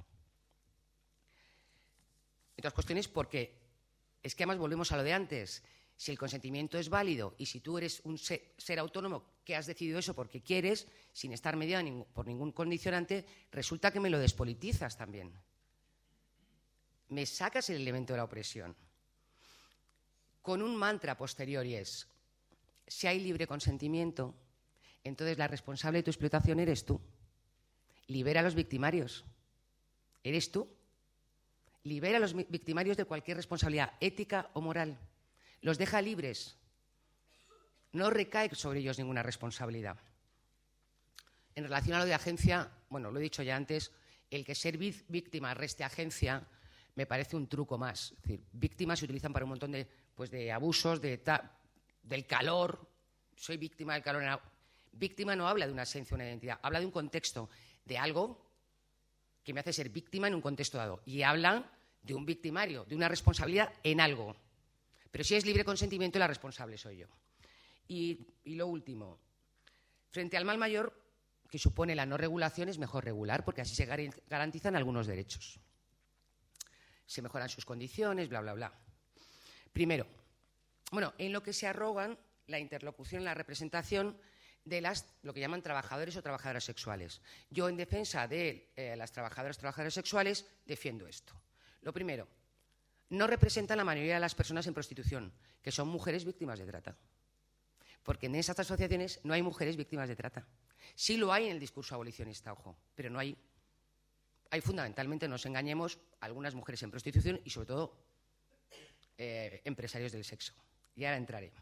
Otras cuestiones porque es que además volvemos a lo de antes. Si el consentimiento es válido y si tú eres un ser autónomo que has decidido eso porque quieres, sin estar mediado por ningún condicionante, resulta que me lo despolitizas también. Me sacas el elemento de la opresión. Con un mantra posterior y es, si hay libre consentimiento, entonces la responsable de tu explotación eres tú. Libera a los victimarios. Eres tú. Libera a los victimarios de cualquier responsabilidad ética o moral. Los deja libres. No recae sobre ellos ninguna responsabilidad. En relación a lo de agencia, bueno, lo he dicho ya antes, el que ser víctima reste agencia me parece un truco más. Es decir, víctimas se utilizan para un montón de abusos, del calor. Soy víctima del calor. Víctima no habla de una esencia, una identidad, habla de un contexto, de algo que me hace ser víctima en un contexto dado. Y habla de un victimario, de una responsabilidad en algo. Pero si es libre consentimiento, la responsable soy yo. Y lo último, frente al mal mayor que supone la no regulación, es mejor regular, porque así se garantizan algunos derechos. Se mejoran sus condiciones, bla, bla, bla. Primero, en lo que se arrogan la interlocución, la representación de lo que llaman trabajadores o trabajadoras sexuales. Yo, en defensa de las trabajadoras sexuales, defiendo esto. Lo primero, no representan la mayoría de las personas en prostitución, que son mujeres víctimas de trata. Porque en esas asociaciones no hay mujeres víctimas de trata. Sí lo hay en el discurso abolicionista, ojo, pero no hay. Hay fundamentalmente, no nos engañemos, algunas mujeres en prostitución y sobre todo empresarios del sexo. Y ahora entraré.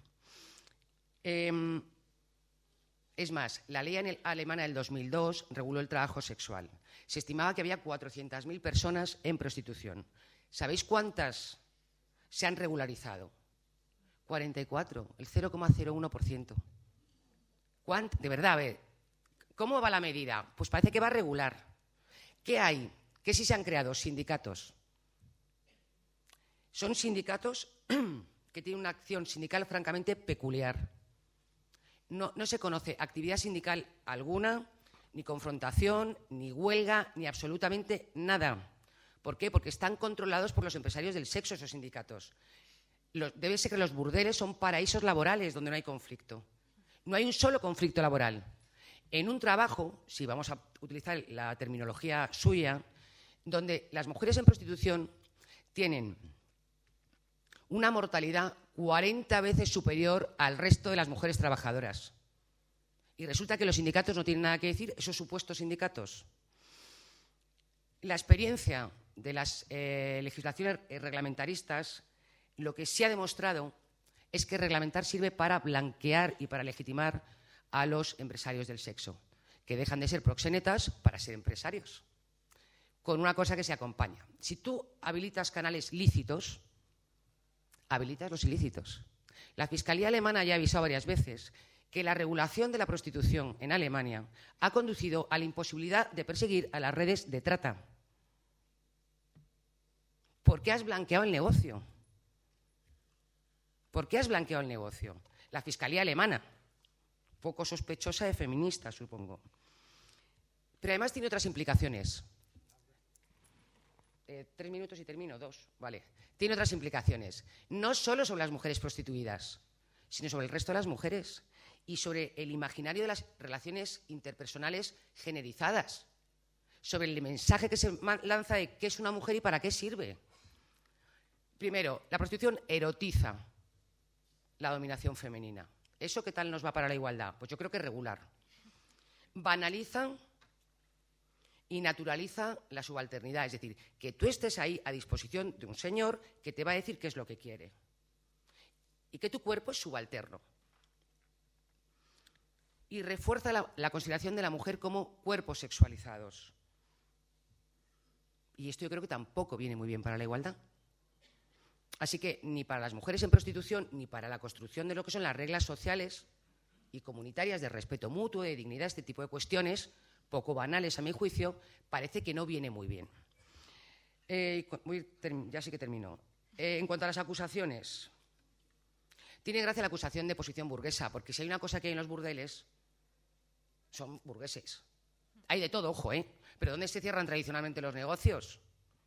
Es más, la ley alemana del 2002 reguló el trabajo sexual. Se estimaba que había 400.000 personas en prostitución. ¿Sabéis cuántas se han regularizado? 44, el 0,01%. De verdad, a ver, ¿cómo va la medida? Pues parece que va regular. ¿Qué hay? ¿Qué sí se han creado? Sindicatos. Son sindicatos que tienen una acción sindical francamente peculiar. No se conoce actividad sindical alguna, ni confrontación, ni huelga, ni absolutamente nada. ¿Por qué? Porque están controlados por los empresarios del sexo esos sindicatos. Debe ser que los burdeles son paraísos laborales donde no hay conflicto. No hay un solo conflicto laboral. En un trabajo, si vamos a utilizar la terminología suya, donde las mujeres en prostitución tienen una mortalidad 40 veces superior al resto de las mujeres trabajadoras. Y resulta que los sindicatos no tienen nada que decir, esos supuestos sindicatos. La experiencia de las legislaciones reglamentaristas, lo que sí ha demostrado es que reglamentar sirve para blanquear y para legitimar a los empresarios del sexo, que dejan de ser proxenetas para ser empresarios, con una cosa que se acompaña. Si tú habilitas canales lícitos, habilitas los ilícitos. La Fiscalía alemana ya ha avisado varias veces que la regulación de la prostitución en Alemania ha conducido a la imposibilidad de perseguir a las redes de trata. ¿Por qué has blanqueado el negocio? ¿Por qué has blanqueado el negocio? La Fiscalía alemana, poco sospechosa de feminista, supongo. Pero además tiene otras implicaciones. 3 minutos y termino, 2, vale. Tiene otras implicaciones, no solo sobre las mujeres prostituidas, sino sobre el resto de las mujeres y sobre el imaginario de las relaciones interpersonales generizadas, sobre el mensaje que se lanza de qué es una mujer y para qué sirve. Primero, la prostitución erotiza la dominación femenina. ¿Eso qué tal nos va para la igualdad? Pues yo creo que regular. Banaliza y naturaliza la subalternidad, es decir, que tú estés ahí a disposición de un señor que te va a decir qué es lo que quiere y que tu cuerpo es subalterno. Y refuerza la consideración de la mujer como cuerpos sexualizados. Y esto yo creo que tampoco viene muy bien para la igualdad. Así que ni para las mujeres en prostitución ni para la construcción de lo que son las reglas sociales y comunitarias de respeto mutuo, de dignidad, este tipo de cuestiones, poco banales a mi juicio, parece que no viene muy bien. Ya sí que termino. En cuanto a las acusaciones, tiene gracia la acusación de posición burguesa, porque si hay una cosa que hay en los burdeles, son burgueses. Hay de todo, ojo, pero ¿dónde se cierran tradicionalmente los negocios?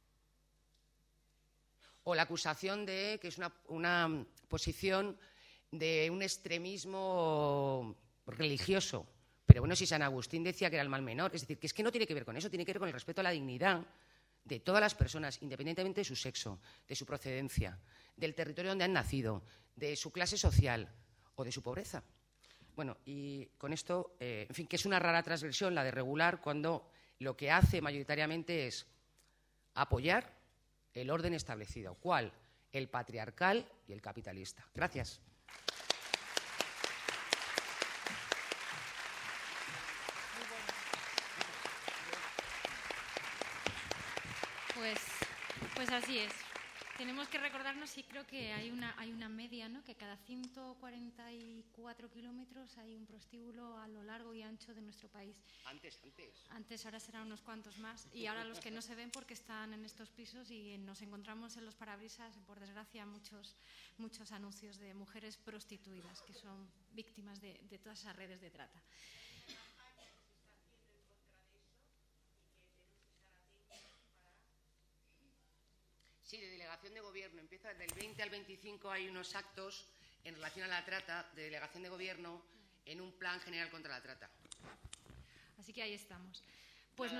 O la acusación de que es una posición de un extremismo religioso. Pero bueno, si San Agustín decía que era el mal menor, es decir, que es que no tiene que ver con eso, tiene que ver con el respeto a la dignidad de todas las personas, independientemente de su sexo, de su procedencia, del territorio donde han nacido, de su clase social o de su pobreza. Bueno, y con esto, en fin, que es una rara transgresión la de regular cuando lo que hace mayoritariamente es apoyar el orden establecido. ¿Cuál? El patriarcal y el capitalista. Gracias. Pues así es. Tenemos que recordarnos, y creo que hay una media, ¿no? Que cada 144 kilómetros hay un prostíbulo a lo largo y ancho de nuestro país. Antes, ahora serán unos cuantos más. Y ahora los que no se ven porque están en estos pisos y nos encontramos en los parabrisas, por desgracia, muchos anuncios de mujeres prostituidas que son víctimas de todas esas redes de trata. Sí, de delegación de gobierno. Empieza del 20 al 25, hay unos actos en relación a la trata de delegación de gobierno en un plan general contra la trata. Así que ahí estamos. Pues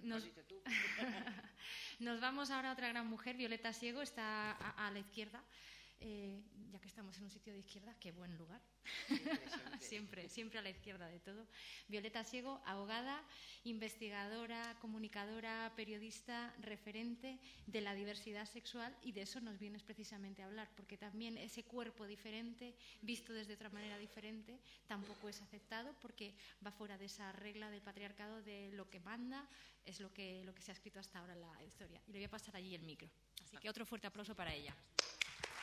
nos vamos ahora a otra gran mujer, Violeta Siego, está a la izquierda. Ya que estamos en un sitio de izquierda, qué buen lugar. Siempre a la izquierda de todo. Violeta Siego, abogada, investigadora, comunicadora, periodista, referente de la diversidad sexual, y de eso nos vienes precisamente a hablar, porque también ese cuerpo diferente, visto desde otra manera diferente, tampoco es aceptado porque va fuera de esa regla del patriarcado de lo que manda, es lo que se ha escrito hasta ahora en la historia. Y le voy a pasar allí el micro. Así que otro fuerte aplauso para ella.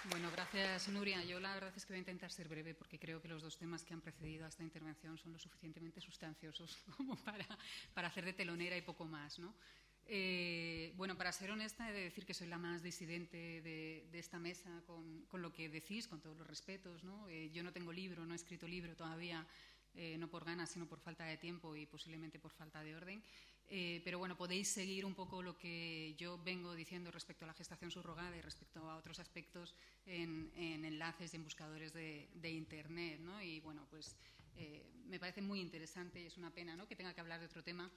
Bueno, gracias, Nuria. Yo la verdad es que voy a intentar ser breve porque creo que los dos temas que han precedido a esta intervención son lo suficientemente sustanciosos como para hacer de telonera y poco más, ¿no? Bueno, para ser honesta, he de decir que soy la más disidente de esta mesa con lo que decís, con todos los respetos, ¿no? Yo no tengo libro, no he escrito libro todavía, no por ganas, sino por falta de tiempo y posiblemente por falta de orden. Pero bueno, podéis seguir un poco lo que yo vengo diciendo respecto a la gestación subrogada y respecto a otros aspectos en enlaces y en buscadores de Internet, ¿no? Y bueno, pues me parece muy interesante y es una pena, ¿no?, que tenga que hablar de otro tema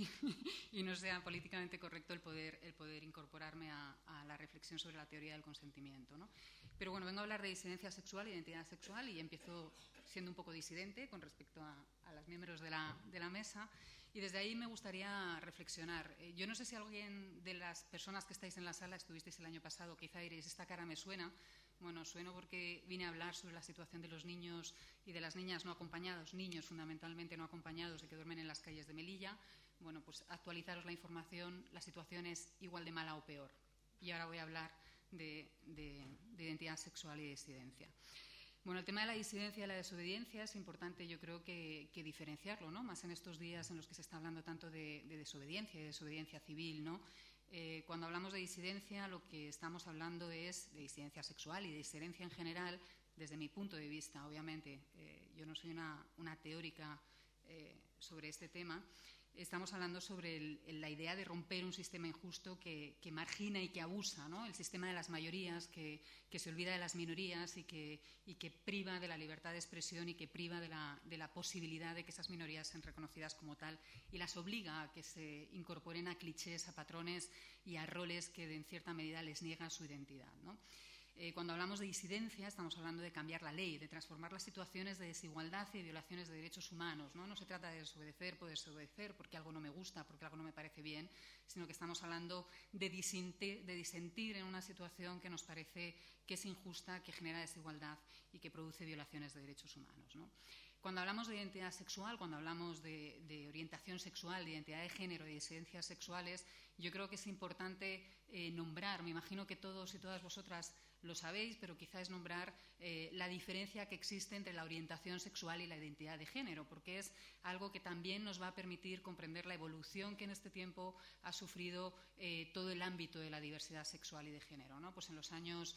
y no sea políticamente correcto el poder incorporarme a la reflexión sobre la teoría del consentimiento, ¿no? Pero bueno, vengo a hablar de disidencia sexual, identidad sexual, y empiezo siendo un poco disidente con respecto a los miembros de la mesa. Y desde ahí me gustaría reflexionar. Yo no sé si alguien de las personas que estáis en la sala estuvisteis el año pasado, quizá diréis, esta cara me suena. Bueno, sueno porque vine a hablar sobre la situación de los niños y de las niñas no acompañados, niños fundamentalmente no acompañados y que duermen en las calles de Melilla. Bueno, pues actualizaros la información, la situación es igual de mala o peor. Y ahora voy a hablar de identidad sexual y disidencia. Bueno, el tema de la disidencia y la desobediencia es importante, yo creo que diferenciarlo, ¿no? Más en estos días en los que se está hablando tanto de desobediencia y desobediencia civil, ¿no? Cuando hablamos de disidencia, lo que estamos hablando es de disidencia sexual y de disidencia en general, desde mi punto de vista, obviamente. Yo no soy una teórica sobre este tema. Estamos hablando sobre la idea de romper un sistema injusto que margina y que abusa, ¿no? El sistema de las mayorías, que se olvida de las minorías y que priva de la libertad de expresión y que priva de la posibilidad de que esas minorías sean reconocidas como tal y las obliga a que se incorporen a clichés, a patrones y a roles que en cierta medida les niegan su identidad, ¿no? Cuando hablamos de disidencia estamos hablando de cambiar la ley, de transformar las situaciones de desigualdad y de violaciones de derechos humanos, ¿no? No se trata de desobedecer por desobedecer porque algo no me gusta, porque algo no me parece bien, sino que estamos hablando de disentir en una situación que nos parece que es injusta, que genera desigualdad y que produce violaciones de derechos humanos, ¿no? Cuando hablamos de identidad sexual, cuando hablamos de orientación sexual, de identidad de género, de disidencias sexuales, yo creo que es importante nombrar, me imagino que todos y todas vosotras lo sabéis, pero quizá es nombrar la diferencia que existe entre la orientación sexual y la identidad de género, porque es algo que también nos va a permitir comprender la evolución que en este tiempo ha sufrido todo el ámbito de la diversidad sexual y de género, ¿no? Pues en los años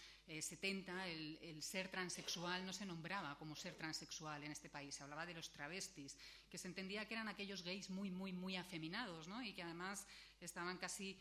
70 el ser transexual no se nombraba como ser transexual en este país, se hablaba de los travestis, que se entendía que eran aquellos gays muy, muy, muy afeminados, ¿no? Y que además estaban casi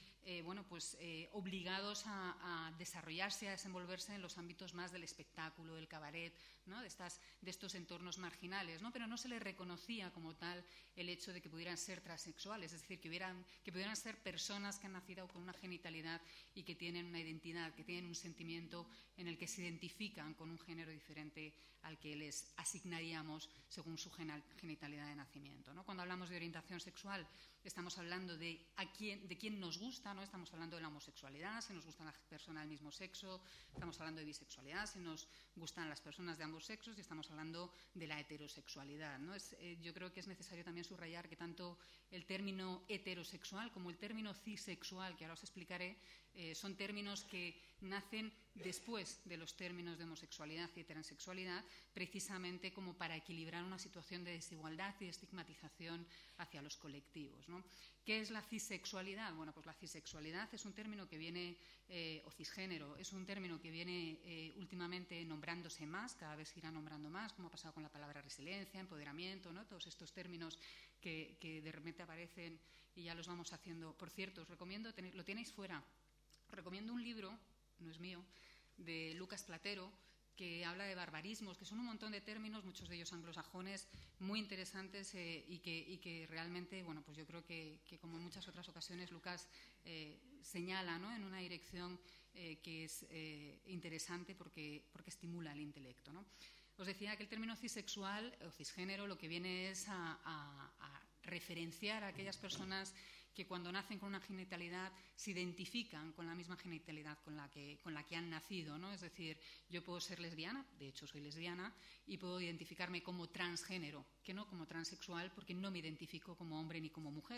obligados a desarrollarse, a desenvolverse en los ámbitos más del espectáculo, del cabaret, ¿no? de estos entornos marginales, ¿no? Pero no se les reconocía como tal el hecho de que pudieran ser transexuales, es decir, que pudieran ser personas que han nacido con una genitalidad y que tienen una identidad, que tienen un sentimiento en el que se identifican con un género diferente al que les asignaríamos según su genitalidad de nacimiento, ¿no? Cuando hablamos de orientación sexual estamos hablando de quién nos gusta, ¿no? Estamos hablando de la homosexualidad, si nos gustan las personas del mismo sexo, estamos hablando de bisexualidad, si nos gustan las personas de ambos sexos, y estamos hablando de la heterosexualidad, ¿no? Yo creo que es necesario también subrayar que tanto el término heterosexual como el término cisexual, que ahora os explicaré, son términos que nacen después de los términos de homosexualidad y transexualidad, precisamente como para equilibrar una situación de desigualdad y de estigmatización hacia los colectivos, ¿no? ¿Qué es la cisexualidad? Bueno, pues la cisexualidad es un término que viene, o cisgénero, es un término que viene últimamente nombrándose más, cada vez se irá nombrando más, como ha pasado con la palabra resiliencia, empoderamiento, ¿no? Todos estos términos que de repente aparecen y ya los vamos haciendo. Por cierto, os recomiendo, lo tenéis fuera, os recomiendo un libro, no es mío, de Lucas Platero, que habla de barbarismos, que son un montón de términos, muchos de ellos anglosajones, muy interesantes y que realmente, bueno, pues yo creo que como en muchas otras ocasiones, Lucas señala, ¿no?, en una dirección que es interesante porque estimula el intelecto, ¿no? Os decía que el término cisexual o cisgénero lo que viene es a referenciar a aquellas personas que cuando nacen con una genitalidad se identifican con la misma genitalidad con la que han nacido, ¿no? Es decir, yo puedo ser lesbiana, de hecho soy lesbiana, y puedo identificarme como transgénero, que no como transexual, porque no me identifico como hombre ni como mujer.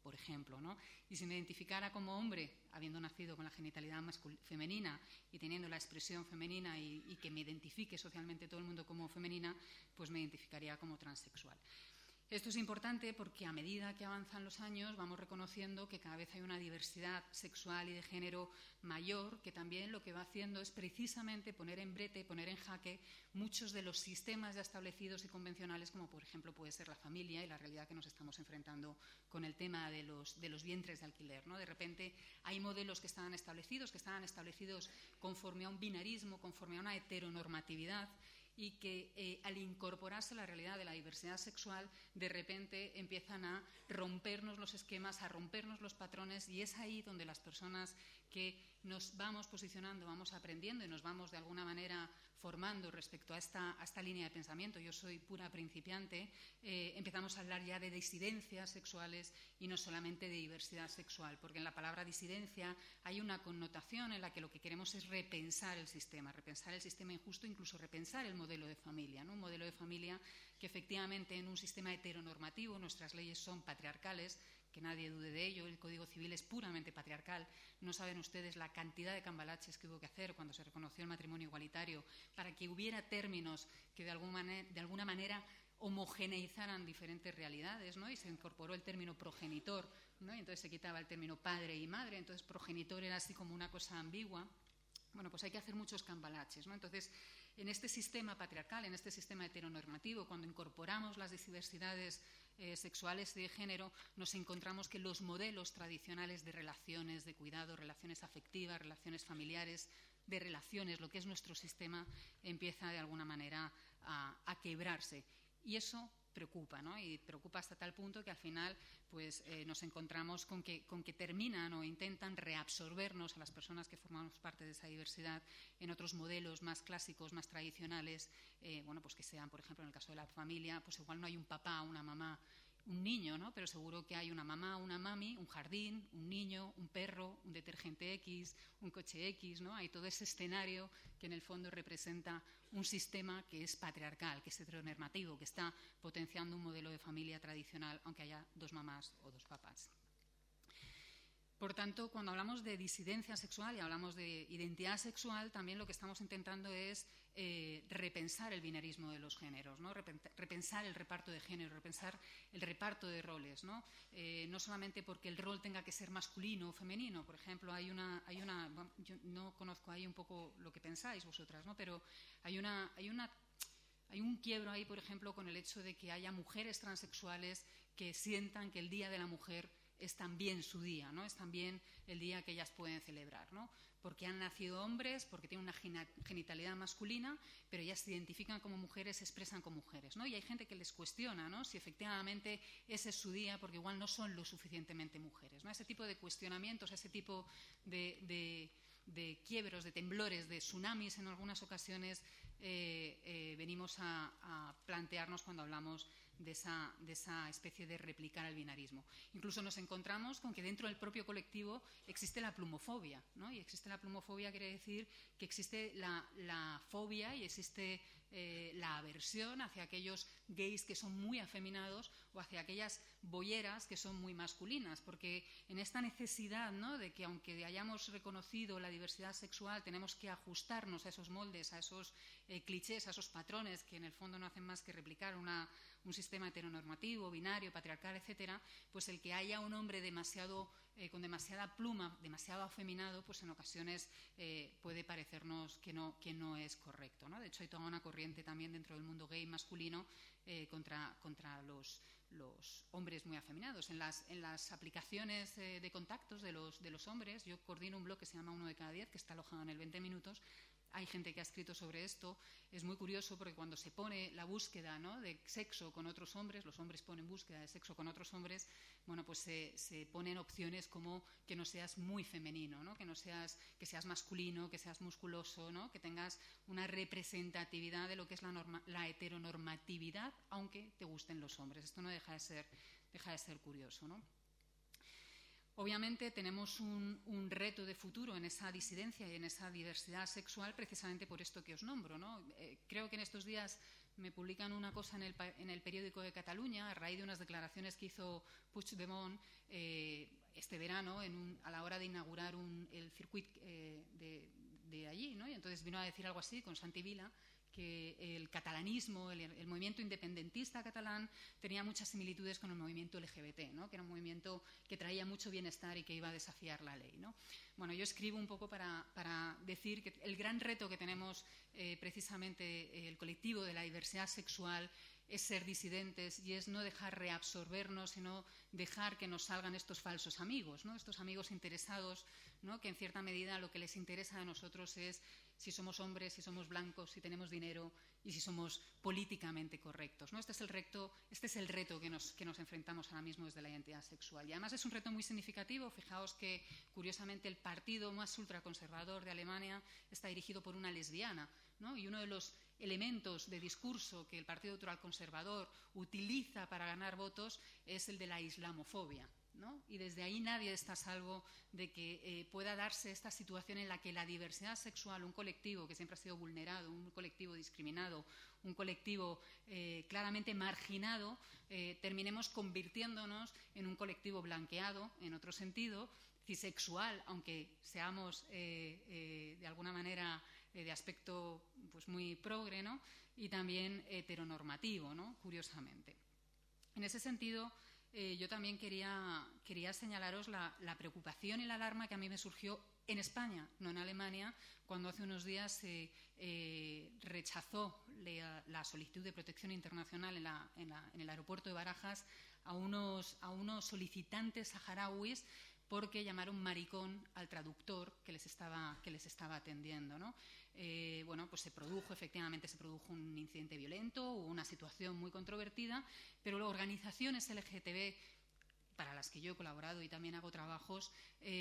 por ejemplo, ¿no? Y si me identificara como hombre, habiendo nacido con la genitalidad femenina y teniendo la expresión femenina y que me identifique socialmente todo el mundo como femenina, pues me identificaría como transexual. Esto es importante porque a medida que avanzan los años vamos reconociendo que cada vez hay una diversidad sexual y de género mayor, que también lo que va haciendo es precisamente poner en brete, poner en jaque muchos de los sistemas ya establecidos y convencionales, como por ejemplo puede ser la familia y la realidad que nos estamos enfrentando con el tema de los vientres de alquiler, ¿no? De repente hay modelos que estaban establecidos conforme a un binarismo, conforme a una heteronormatividad, y que al incorporarse a la realidad de la diversidad sexual, de repente empiezan a rompernos los esquemas, a rompernos los patrones, y es ahí donde las personas que nos vamos posicionando, vamos aprendiendo y nos vamos de alguna manera formando respecto a esta línea de pensamiento. Yo soy pura principiante, empezamos a hablar ya de disidencias sexuales y no solamente de diversidad sexual, porque en la palabra disidencia hay una connotación en la que lo que queremos es repensar el sistema injusto, incluso repensar el modelo de familia, ¿no? Un modelo de familia que efectivamente en un sistema heteronormativo, nuestras leyes son patriarcales, que nadie dude de ello, el Código Civil es puramente patriarcal. No saben ustedes la cantidad de cambalaches que hubo que hacer cuando se reconoció el matrimonio igualitario para que hubiera términos que de alguna manera homogeneizaran diferentes realidades, ¿no? Y se incorporó el término progenitor, ¿no? Y entonces se quitaba el término padre y madre, entonces progenitor era así como una cosa ambigua. Bueno, pues hay que hacer muchos cambalaches, ¿no? Entonces, en este sistema patriarcal, en este sistema heteronormativo, cuando incorporamos las diversidades sexuales y de género, nos encontramos que los modelos tradicionales de relaciones, de cuidado, relaciones afectivas, relaciones familiares, de relaciones, lo que es nuestro sistema, empieza de alguna manera a quebrarse. Y eso preocupa, ¿no? Y preocupa hasta tal punto que al final pues, nos encontramos con que terminan o intentan reabsorbernos a las personas que formamos parte de esa diversidad en otros modelos más clásicos, más tradicionales, bueno, pues que sean, por ejemplo, en el caso de la familia, pues igual no hay un papá, una mamá, un niño, ¿no? Pero seguro que hay una mamá, una mami, un jardín, un niño, un perro, un detergente X, un coche X, ¿no? Hay todo ese escenario que en el fondo representa un sistema que es patriarcal, que es heteronormativo, que está potenciando un modelo de familia tradicional, aunque haya dos mamás o dos papás. Por tanto, cuando hablamos de disidencia sexual y hablamos de identidad sexual, también lo que estamos intentando es repensar el binarismo de los géneros, ¿no? Repensar el reparto de género, repensar el reparto de roles, ¿no? No solamente porque el rol tenga que ser masculino o femenino. Por ejemplo, yo no conozco ahí un poco lo que pensáis vosotras, ¿no? Pero hay un quiebro ahí, por ejemplo, con el hecho de que haya mujeres transexuales que sientan que el Día de la Mujer es también su día, ¿no? Es también el día que ellas pueden celebrar, ¿no? Porque han nacido hombres, porque tienen una genitalidad masculina, pero ellas se identifican como mujeres, se expresan como mujeres, ¿no? Y hay gente que les cuestiona, ¿no? Si efectivamente ese es su día, porque igual no son lo suficientemente mujeres, ¿no? Ese tipo de cuestionamientos, ese tipo de quiebros, de temblores, de tsunamis en algunas ocasiones venimos a plantearnos cuando hablamos de esa especie de replicar el binarismo. Incluso nos encontramos con que dentro del propio colectivo existe la plumofobia, ¿no? Y existe la plumofobia quiere decir que existe la fobia y existe la aversión hacia aquellos gays que son muy afeminados o hacia aquellas bolleras que son muy masculinas, porque en esta necesidad, ¿no?, de que aunque hayamos reconocido la diversidad sexual tenemos que ajustarnos a esos moldes, a esos clichés, a esos patrones que en el fondo no hacen más que replicar un sistema heteronormativo, binario, patriarcal, etcétera, pues el que haya un hombre con demasiada pluma, demasiado afeminado, pues en ocasiones puede parecernos que no es correcto, ¿no? De hecho, hay toda una corriente también dentro del mundo gay masculino contra los hombres muy afeminados. En las aplicaciones de contactos de los hombres, yo coordino un blog que se llama 1 de cada 10, que está alojado en el 20 minutos. Hay gente que ha escrito sobre esto. Es muy curioso porque cuando se pone la búsqueda, ¿no?, de sexo con otros hombres, los hombres ponen búsqueda de sexo con otros hombres, bueno, pues se ponen opciones como que no seas muy femenino, ¿no?, que seas masculino, que seas musculoso, ¿no?, que tengas una representatividad de lo que es la heteronormatividad, aunque te gusten los hombres. Esto no deja de ser curioso, ¿no? Obviamente tenemos un reto de futuro en esa disidencia y en esa diversidad sexual precisamente por esto que os nombro, ¿no? Creo que en estos días me publican una cosa en el periódico de Cataluña a raíz de unas declaraciones que hizo Puigdemont este verano a la hora de inaugurar el circuito de allí, ¿no? Y entonces vino a decir algo así con Santi Vila, que el catalanismo, el movimiento independentista catalán tenía muchas similitudes con el movimiento LGBT, ¿no? Que era un movimiento que traía mucho bienestar y que iba a desafiar la ley, ¿no? Bueno, yo escribo un poco para decir que el gran reto que tenemos precisamente el colectivo de la diversidad sexual es ser disidentes y es no dejar reabsorbernos, sino dejar que nos salgan estos falsos amigos, ¿no? Estos amigos interesados, ¿no? Que en cierta medida lo que les interesa a nosotros es si somos hombres, si somos blancos, si tenemos dinero y si somos políticamente correctos, ¿no? Este es el reto que nos enfrentamos ahora mismo desde la identidad sexual. Y además es un reto muy significativo. Fijaos que, curiosamente, el partido más ultraconservador de Alemania está dirigido por una lesbiana, ¿no? Y uno de los elementos de discurso que el partido ultraconservador utiliza para ganar votos es el de la islamofobia, ¿no? Y desde ahí nadie está a salvo de que pueda darse esta situación en la que la diversidad sexual, un colectivo que siempre ha sido vulnerado, un colectivo discriminado, un colectivo claramente marginado, terminemos convirtiéndonos en un colectivo blanqueado, en otro sentido, cisexual, aunque seamos de alguna manera de aspecto pues muy progre, ¿no? Y también heteronormativo, ¿no? Curiosamente. En ese sentido, yo también quería señalaros la preocupación y la alarma que a mí me surgió en España, no en Alemania, cuando hace unos días se rechazó la solicitud de protección internacional en el aeropuerto de Barajas a unos solicitantes saharauis porque llamaron maricón al traductor que les estaba atendiendo, ¿no? Bueno, pues efectivamente se produjo un incidente violento, hubo una situación muy controvertida, pero las organizaciones LGTB para las que yo he colaborado y también hago trabajos,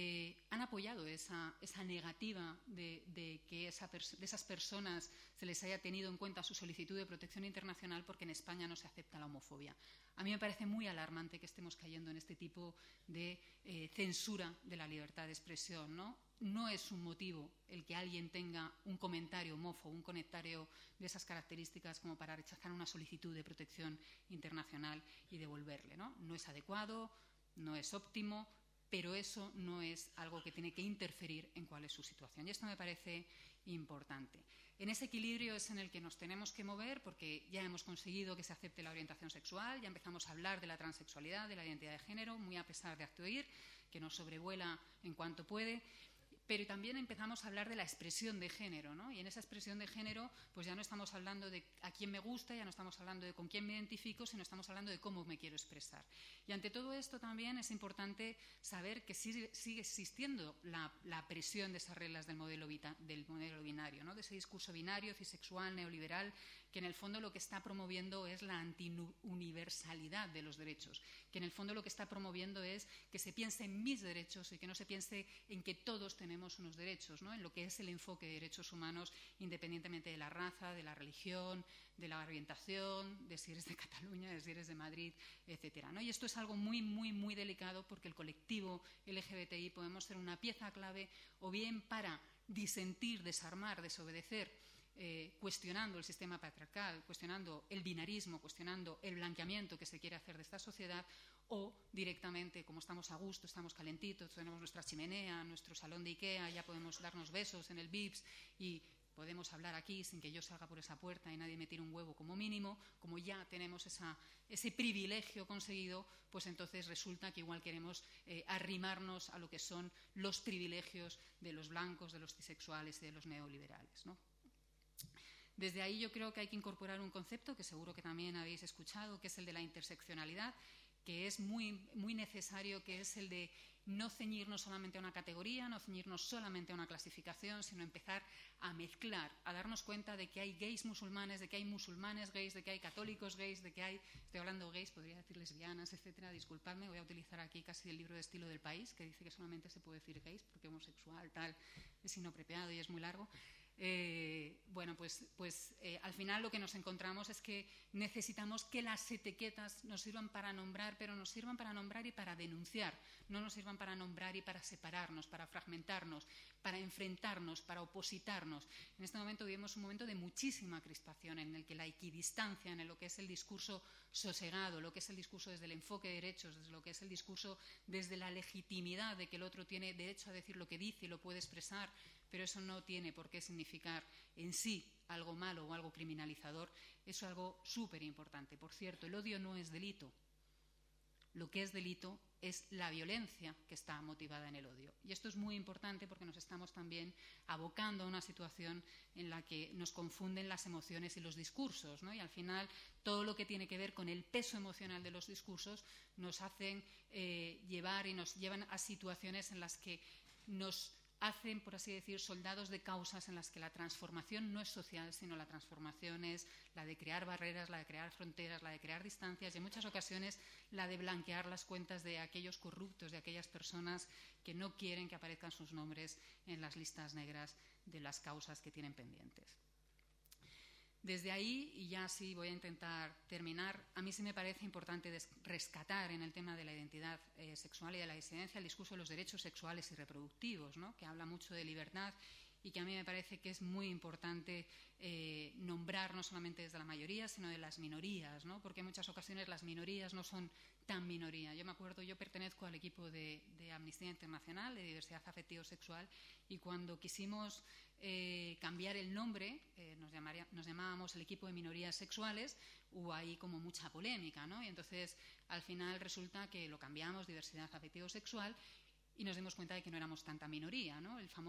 han apoyado esa negativa de que de esas personas se les haya tenido en cuenta su solicitud de protección internacional porque en España no se acepta la homofobia. A mí me parece muy alarmante que estemos cayendo en este tipo de censura de la libertad de expresión, ¿no? No es un motivo el que alguien tenga un comentario homófobo, un comentario de esas características como para rechazar una solicitud de protección internacional y devolverle, ¿no? No es adecuado, no es óptimo, pero eso no es algo que tiene que interferir en cuál es su situación. Y esto me parece importante. En ese equilibrio es en el que nos tenemos que mover porque ya hemos conseguido que se acepte la orientación sexual, ya empezamos a hablar de la transexualidad, de la identidad de género, muy a pesar de Actoir, que nos sobrevuela en cuanto puede. Pero también empezamos a hablar de la expresión de género, ¿no? Y en esa expresión de género pues ya no estamos hablando de a quién me gusta, ya no estamos hablando de con quién me identifico, sino estamos hablando de cómo me quiero expresar. Y ante todo esto también es importante saber que sigue existiendo la presión de esas reglas del modelo binario, ¿no? De ese discurso binario, cisexual, neoliberal, que en el fondo lo que está promoviendo es la antiuniversalidad de los derechos, que en el fondo lo que está promoviendo es que se piense en mis derechos y que no se piense en que todos tenemos unos derechos, ¿no? En lo que es el enfoque de derechos humanos independientemente de la raza, de la religión, de la orientación, de si eres de Cataluña, de si eres de Madrid, etcétera, ¿no? Y esto es algo muy, muy, muy delicado porque el colectivo LGBTI podemos ser una pieza clave o bien para disentir, desarmar, desobedecer, cuestionando el sistema patriarcal, cuestionando el binarismo, cuestionando el blanqueamiento que se quiere hacer de esta sociedad, o directamente, como estamos a gusto, estamos calentitos, tenemos nuestra chimenea, nuestro salón de Ikea, ya podemos darnos besos en el Vips y podemos hablar aquí sin que yo salga por esa puerta y nadie me tire un huevo como mínimo, como ya tenemos ese privilegio conseguido, pues entonces resulta que igual queremos arrimarnos a lo que son los privilegios de los blancos, de los cisexuales y de los neoliberales, ¿no? Desde ahí yo creo que hay que incorporar un concepto que seguro que también habéis escuchado, que es el de la interseccionalidad, que es muy, muy necesario, que es el de no ceñirnos solamente a una categoría, no ceñirnos solamente a una clasificación, sino empezar a mezclar, a darnos cuenta de que hay gays musulmanes, de que hay musulmanes gays, de que hay católicos gays, de que hay, estoy hablando gays, podría decir lesbianas, etcétera. Disculpadme, voy a utilizar aquí casi el libro de estilo del país, que dice que solamente se puede decir gays porque homosexual, tal, es inapropiado y es muy largo. Al final lo que nos encontramos es que necesitamos que las etiquetas nos sirvan para nombrar, pero nos sirvan para nombrar y para denunciar, no nos sirvan para nombrar y para separarnos, para fragmentarnos, para enfrentarnos, para opositarnos. En este momento vivimos un momento de muchísima crispación en el que la equidistancia, en lo que es el discurso sosegado, lo que es el discurso desde el enfoque de derechos, desde lo que es el discurso desde la legitimidad de que el otro tiene derecho a decir lo que dice y lo puede expresar, pero eso no tiene por qué significar en sí algo malo o algo criminalizador. Eso es algo súper importante. Por cierto, el odio no es delito. Lo que es delito es la violencia que está motivada en el odio. Y esto es muy importante porque nos estamos también abocando a una situación en la que nos confunden las emociones y los discursos, ¿no? Y al final todo lo que tiene que ver con el peso emocional de los discursos nos hacen llevar y nos llevan a situaciones en las que nos hacen, por así decir, soldados de causas en las que la transformación no es social, sino la transformación es la de crear barreras, la de crear fronteras, la de crear distancias y en muchas ocasiones la de blanquear las cuentas de aquellos corruptos, de aquellas personas que no quieren que aparezcan sus nombres en las listas negras de las causas que tienen pendientes. Desde ahí, y ya sí voy a intentar terminar, a mí sí me parece importante rescatar en el tema de la identidad sexual y de la disidencia el discurso de los derechos sexuales y reproductivos, ¿no? Que habla mucho de libertad y que a mí me parece que es muy importante nombrar no solamente desde la mayoría, sino de las minorías, ¿no? Porque en muchas ocasiones las minorías no son tan minoría. Yo me acuerdo, yo pertenezco al equipo de Amnistía Internacional, de diversidad afectivo-sexual, y cuando quisimos cambiar el nombre, nos llamábamos el equipo de minorías sexuales, hubo ahí como mucha polémica, ¿no? Y entonces al final resulta que lo cambiamos, diversidad afectivo-sexual, y nos dimos cuenta de que no éramos tanta minoría, ¿no? La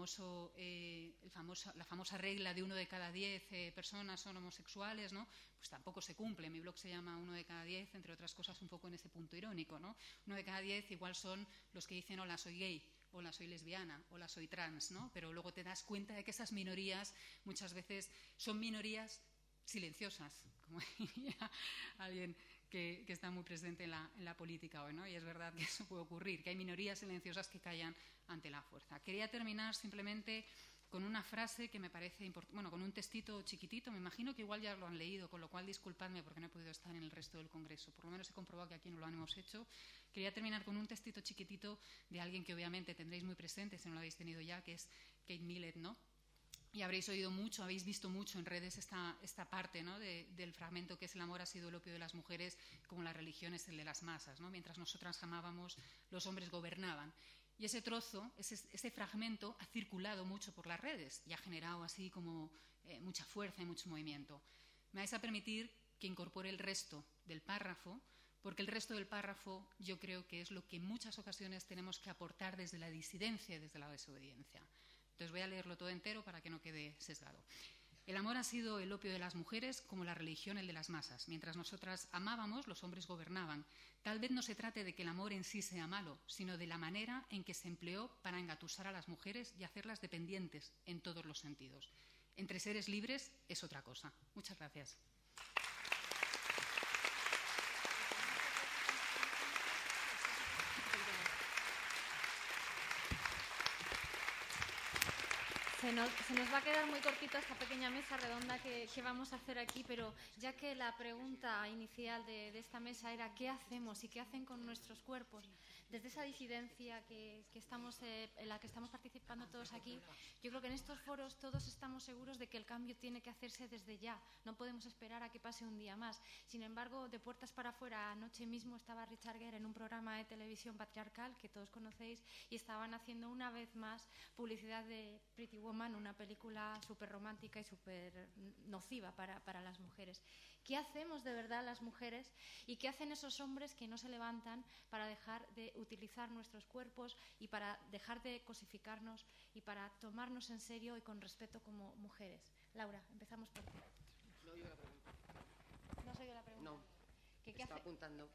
famosa regla de 1 de cada 10 personas son homosexuales, ¿no? Pues tampoco se cumple. Mi blog se llama 1 de cada 10, entre otras cosas un poco en ese punto irónico, ¿no? 1 de cada 10 igual son los que dicen hola, soy gay, hola, soy lesbiana, hola, soy trans, ¿no? Pero luego te das cuenta de que esas minorías muchas veces son minorías silenciosas, como diría alguien que está muy presente en la política hoy, ¿no? Y es verdad que eso puede ocurrir, que hay minorías silenciosas que callan ante la fuerza. Quería terminar simplemente con una frase que me parece importante, bueno, con un textito chiquitito, me imagino que igual ya lo han leído, con lo cual disculpadme porque no he podido estar en el resto del congreso, por lo menos he comprobado que aquí no lo hemos hecho. Quería terminar con un textito chiquitito de alguien que obviamente tendréis muy presente, si no lo habéis tenido ya, que es Kate Millett, ¿no? Y habréis oído mucho, habéis visto mucho en redes esta parte, ¿no? del fragmento que es el amor ha sido el opio de las mujeres, como la religión es el de las masas, ¿no? Mientras nosotras amábamos, los hombres gobernaban. Y ese trozo, ese fragmento ha circulado mucho por las redes y ha generado así como mucha fuerza y mucho movimiento. Me vais a permitir que incorpore el resto del párrafo, porque el resto del párrafo yo creo que es lo que en muchas ocasiones tenemos que aportar desde la disidencia y desde la desobediencia. Entonces voy a leerlo todo entero para que no quede sesgado. El amor ha sido el opio de las mujeres como la religión el de las masas. Mientras nosotras amábamos, los hombres gobernaban. Tal vez no se trate de que el amor en sí sea malo, sino de la manera en que se empleó para engatusar a las mujeres y hacerlas dependientes en todos los sentidos. Entre seres libres es otra cosa. Muchas gracias. Se nos va a quedar muy cortita esta pequeña mesa redonda que vamos a hacer aquí, pero ya que la pregunta inicial de esta mesa era ¿qué hacemos y qué hacen con nuestros cuerpos? Desde esa disidencia en la que estamos participando todos aquí, yo creo que en estos foros todos estamos seguros de que el cambio tiene que hacerse desde ya. No podemos esperar a que pase un día más. Sin embargo, de puertas para afuera, anoche mismo estaba Richard Gere en un programa de televisión patriarcal que todos conocéis y estaban haciendo una vez más publicidad de Pretty Woman, una película súper romántica y súper nociva para las mujeres. ¿Qué hacemos de verdad las mujeres y qué hacen esos hombres que no se levantan para dejar de utilizar nuestros cuerpos y para dejar de cosificarnos y para tomarnos en serio y con respeto como mujeres? Laura, empezamos por ti. No oigo la pregunta. ¿No has oído la pregunta? No, ¿Qué está hace? apuntando.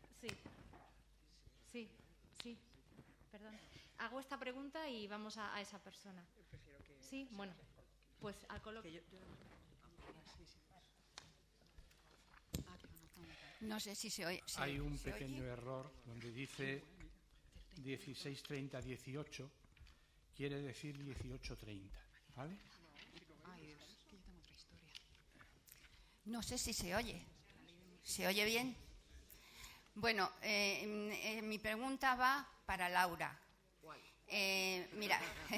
Sí, perdón. Hago esta pregunta y vamos a esa persona. Sí, bueno, pues al coloquio. No sé si se oye. Hay un pequeño error donde dice 16:30-18, quiere decir 18:30, ¿vale? Ay, Dios. No sé si se oye. ¿Se oye bien? Bueno, mi pregunta va para Laura. Mira,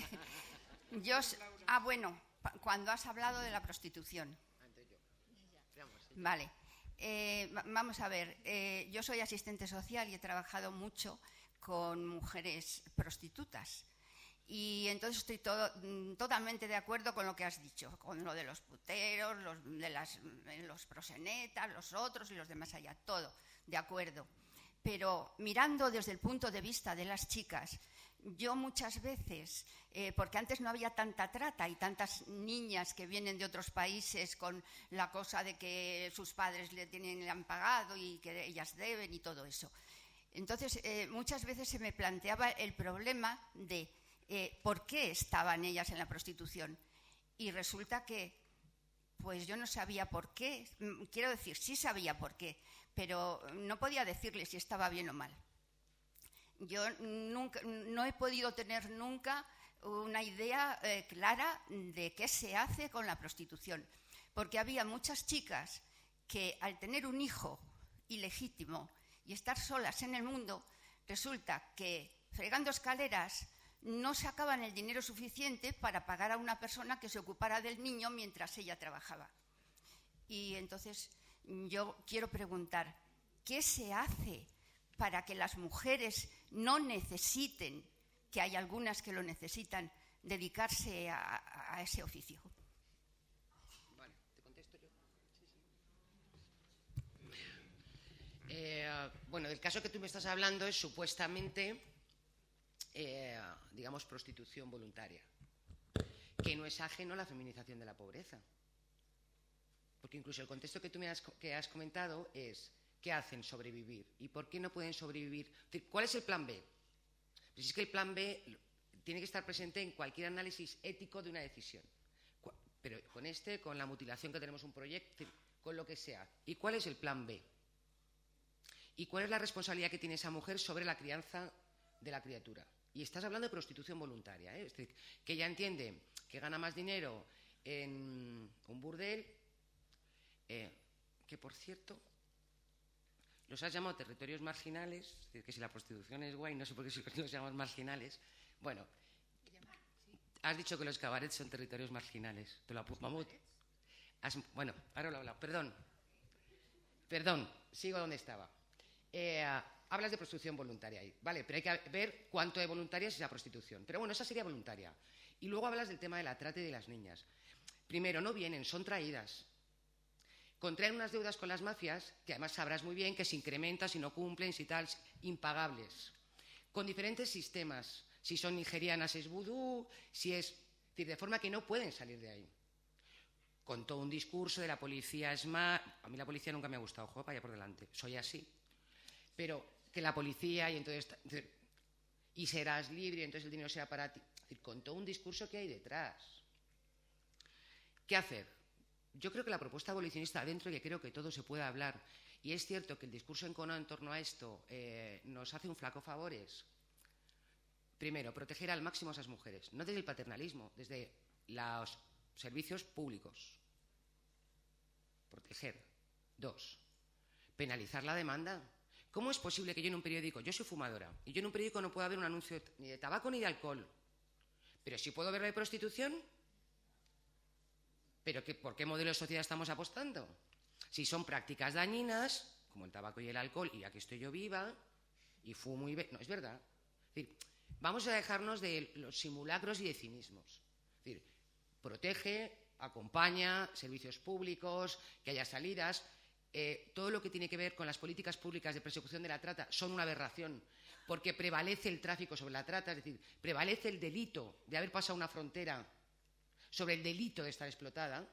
bueno, cuando has hablado de la prostitución. Vale. Vamos a ver, yo soy asistente social y he trabajado mucho con mujeres prostitutas. Y entonces estoy totalmente de acuerdo con lo que has dicho, con lo de los puteros, los proxenetas, los otros y los demás allá, todo, de acuerdo. Pero mirando desde el punto de vista de las chicas, yo muchas veces, porque antes no había tanta trata y tantas niñas que vienen de otros países con la cosa de que sus padres le han pagado y que ellas deben y todo eso. Entonces, muchas veces se me planteaba el problema de por qué estaban ellas en la prostitución. Y resulta que, pues yo no sabía por qué. Quiero decir, sí sabía por qué, pero no podía decirle si estaba bien o mal. Yo no he podido tener nunca una idea clara de qué se hace con la prostitución, porque había muchas chicas que al tener un hijo ilegítimo y estar solas en el mundo, resulta que fregando escaleras no sacaban el dinero suficiente para pagar a una persona que se ocupara del niño mientras ella trabajaba. Y entonces yo quiero preguntar, ¿qué se hace para que las mujeres no necesiten, que hay algunas que lo necesitan, dedicarse a ese oficio? Vale, ¿te contesto yo? Bueno, el caso que tú me estás hablando es supuestamente, digamos, prostitución voluntaria, que no es ajeno a la feminización de la pobreza. Porque incluso el contexto que tú que has comentado es ¿qué hacen? Sobrevivir. ¿Y por qué no pueden sobrevivir? ¿Cuál es el plan B? Pues es que el plan B tiene que estar presente en cualquier análisis ético de una decisión. Pero con la mutilación que tenemos un proyecto, con lo que sea. ¿Y cuál es el plan B? ¿Y cuál es la responsabilidad que tiene esa mujer sobre la crianza de la criatura? Y estás hablando de prostitución voluntaria, ¿eh? Es decir, que ella entiende que gana más dinero en un burdel, que por cierto los has llamado territorios marginales, es decir, que si la prostitución es guay, no sé por qué los llamamos marginales. Bueno, has dicho que los cabarets son territorios marginales. Te lo apunto, Mamut. Bueno, ahora lo he hablado. Perdón, sigo donde estaba. Hablas de prostitución voluntaria ahí, vale, pero hay que ver cuánto de voluntaria es esa prostitución. Pero bueno, esa sería voluntaria. Y luego hablas del tema de la trata y de las niñas. Primero, no vienen, son traídas. Contraen unas deudas con las mafias, que además sabrás muy bien que se incrementan, si no cumplen, si tal, impagables. Con diferentes sistemas. Si son nigerianas es vudú, si es... decir, de forma que no pueden salir de ahí. Con todo un discurso de la policía es más... A mí la policía nunca me ha gustado, ojo, vaya por delante. Soy así. Pero que la policía y entonces... y serás libre y entonces el dinero será para ti. Es decir, con todo un discurso que hay detrás. ¿Qué hacer? Yo creo que la propuesta abolicionista, dentro de que creo que todo se puede hablar, y es cierto que el discurso en torno a esto nos hace un flaco favor, es, primero, proteger al máximo a esas mujeres, no desde el paternalismo, desde los servicios públicos. Proteger. 2, penalizar la demanda. ¿Cómo es posible que yo en un periódico, yo soy fumadora, y yo en un periódico no pueda haber un anuncio ni de tabaco ni de alcohol, pero sí puedo ver de prostitución? ¿Pero por qué modelo de sociedad estamos apostando? Si son prácticas dañinas, como el tabaco y el alcohol, y aquí estoy yo viva, y fumo y no, es verdad. Es decir, vamos a dejarnos de los simulacros y de cinismos. Es decir, protege, acompaña, servicios públicos, que haya salidas. Todo lo que tiene que ver con las políticas públicas de persecución de la trata son una aberración, porque prevalece el tráfico sobre la trata, es decir, prevalece el delito de haber pasado una frontera sobre el delito de estar explotada.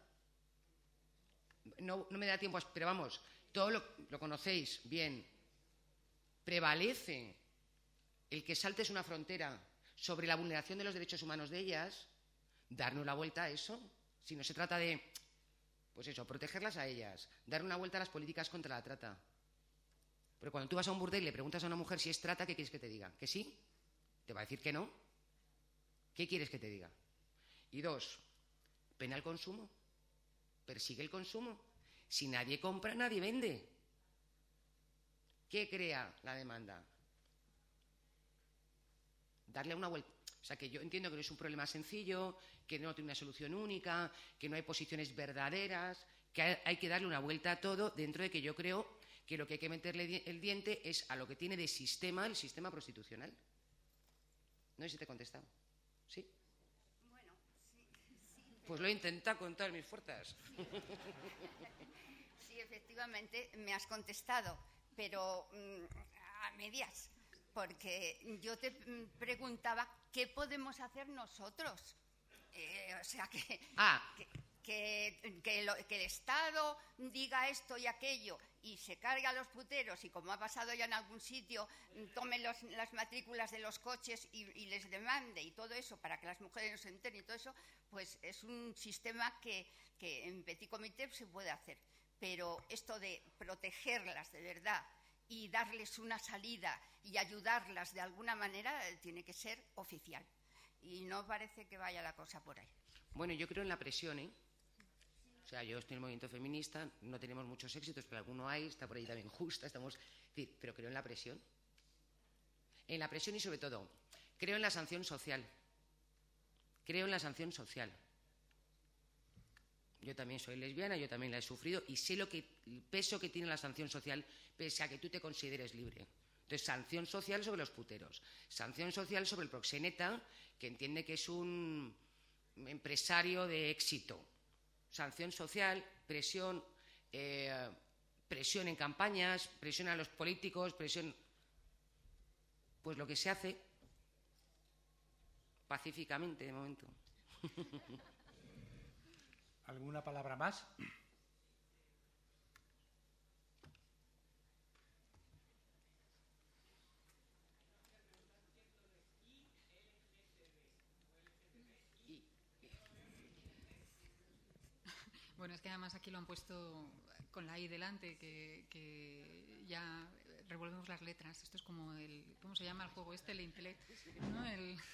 No me da tiempo, pero vamos, todo lo conocéis bien. Prevalece el que saltes una frontera sobre la vulneración de los derechos humanos de ellas, darnos la vuelta a eso. Si no se trata de, pues eso, protegerlas a ellas, dar una vuelta a las políticas contra la trata. Pero cuando tú vas a un burdel y le preguntas a una mujer si es trata, ¿qué quieres que te diga? ¿Que sí? ¿Te va a decir que no? ¿Qué quieres que te diga? Y 2, pena el consumo, persigue el consumo. Si nadie compra, nadie vende. ¿Qué crea la demanda? Darle una vuelta. O sea, que yo entiendo que no es un problema sencillo, que no tiene una solución única, que no hay posiciones verdaderas, que hay que darle una vuelta a todo, dentro de que yo creo que lo que hay que meterle el diente es a lo que tiene de sistema el sistema prostitucional. No sé si te he contestado. ¿Sí? Bueno, sí. Pues lo he intentado con todas mis fuerzas. Sí, efectivamente, me has contestado, pero a medias, porque yo te preguntaba qué podemos hacer nosotros. O sea, que el Estado diga esto y aquello y se cargue a los puteros y, como ha pasado ya en algún sitio, tome las matrículas de los coches y les demande y todo eso para que las mujeres no se enteren y todo eso, pues es un sistema que en petit comité se puede hacer. Pero esto de protegerlas de verdad y darles una salida y ayudarlas de alguna manera tiene que ser oficial. Y no parece que vaya la cosa por ahí. Bueno, yo creo en la presión, ¿eh? O sea, yo estoy en el movimiento feminista, no tenemos muchos éxitos, pero alguno hay, está por ahí también Justa, pero creo en la presión. En la presión y, sobre todo, creo en la sanción social. Creo en la sanción social. Yo también soy lesbiana, yo también la he sufrido y sé el peso que tiene la sanción social pese a que tú te consideres libre. Entonces, sanción social sobre los puteros, sanción social sobre el proxeneta, que entiende que es un empresario de éxito, sanción social, presión en campañas, presión a los políticos, presión... Pues lo que se hace pacíficamente, de momento. ¿Alguna palabra más? Bueno, es que además aquí lo han puesto con la I delante, que ya revolvemos las letras. Esto es como ¿cómo se llama el juego este? El Intellect, ¿no?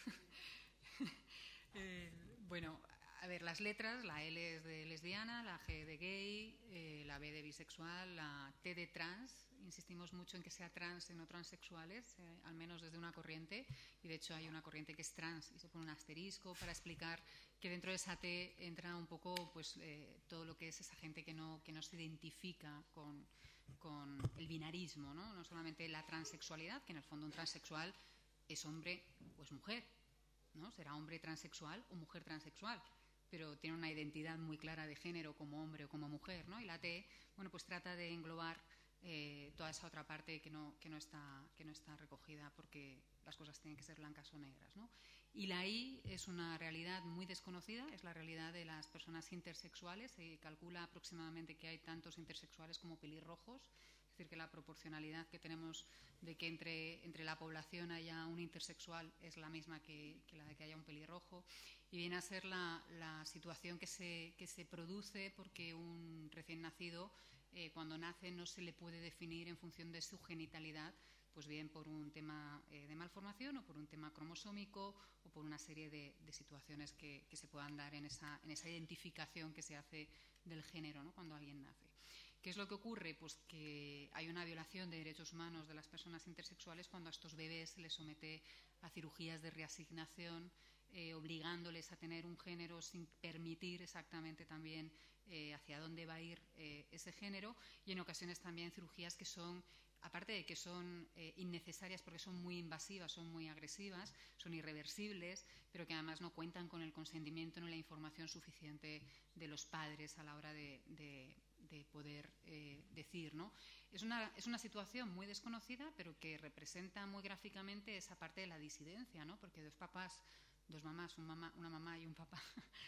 Bueno, a ver, las letras, la L es de lesbiana, la G de gay, la B de bisexual, la T de trans. Insistimos mucho en que sea trans y no transexuales, al menos desde una corriente, y de hecho hay una corriente que es trans y se pone un asterisco para explicar que dentro de esa T entra un poco pues todo lo que es esa gente que no se identifica con el binarismo, ¿no? No solamente la transexualidad, que en el fondo un transexual es hombre o es mujer, ¿no? Será hombre transexual o mujer transexual, pero tiene una identidad muy clara de género como hombre o como mujer, ¿no? Y la T, bueno, pues trata de englobar toda esa otra parte que no está recogida, porque las cosas tienen que ser blancas o negras, ¿no? Y la I es una realidad muy desconocida, es la realidad de las personas intersexuales. Se calcula aproximadamente que hay tantos intersexuales como pelirrojos, es decir, que la proporcionalidad que tenemos de que entre la población haya un intersexual es la misma que la de que haya un pelirrojo, y viene a ser la situación que se produce porque un recién nacido cuando nace no se le puede definir en función de su genitalidad, pues bien por un tema de malformación o por un tema cromosómico o por una serie de situaciones que se puedan dar en esa identificación que se hace del género, ¿no? Cuando alguien nace. ¿Qué es lo que ocurre? Pues que hay una violación de derechos humanos de las personas intersexuales cuando a estos bebés se les somete a cirugías de reasignación, obligándoles a tener un género sin permitir exactamente también hacia dónde va a ir ese género, y en ocasiones también cirugías que son, aparte de que son innecesarias porque son muy invasivas, son muy agresivas, son irreversibles, pero que además no cuentan con el consentimiento ni la información suficiente de los padres a la hora de poder decir, ¿no? Es una situación muy desconocida, pero que representa muy gráficamente esa parte de la disidencia, ¿no? Porque dos mamás, una mamá y un papá,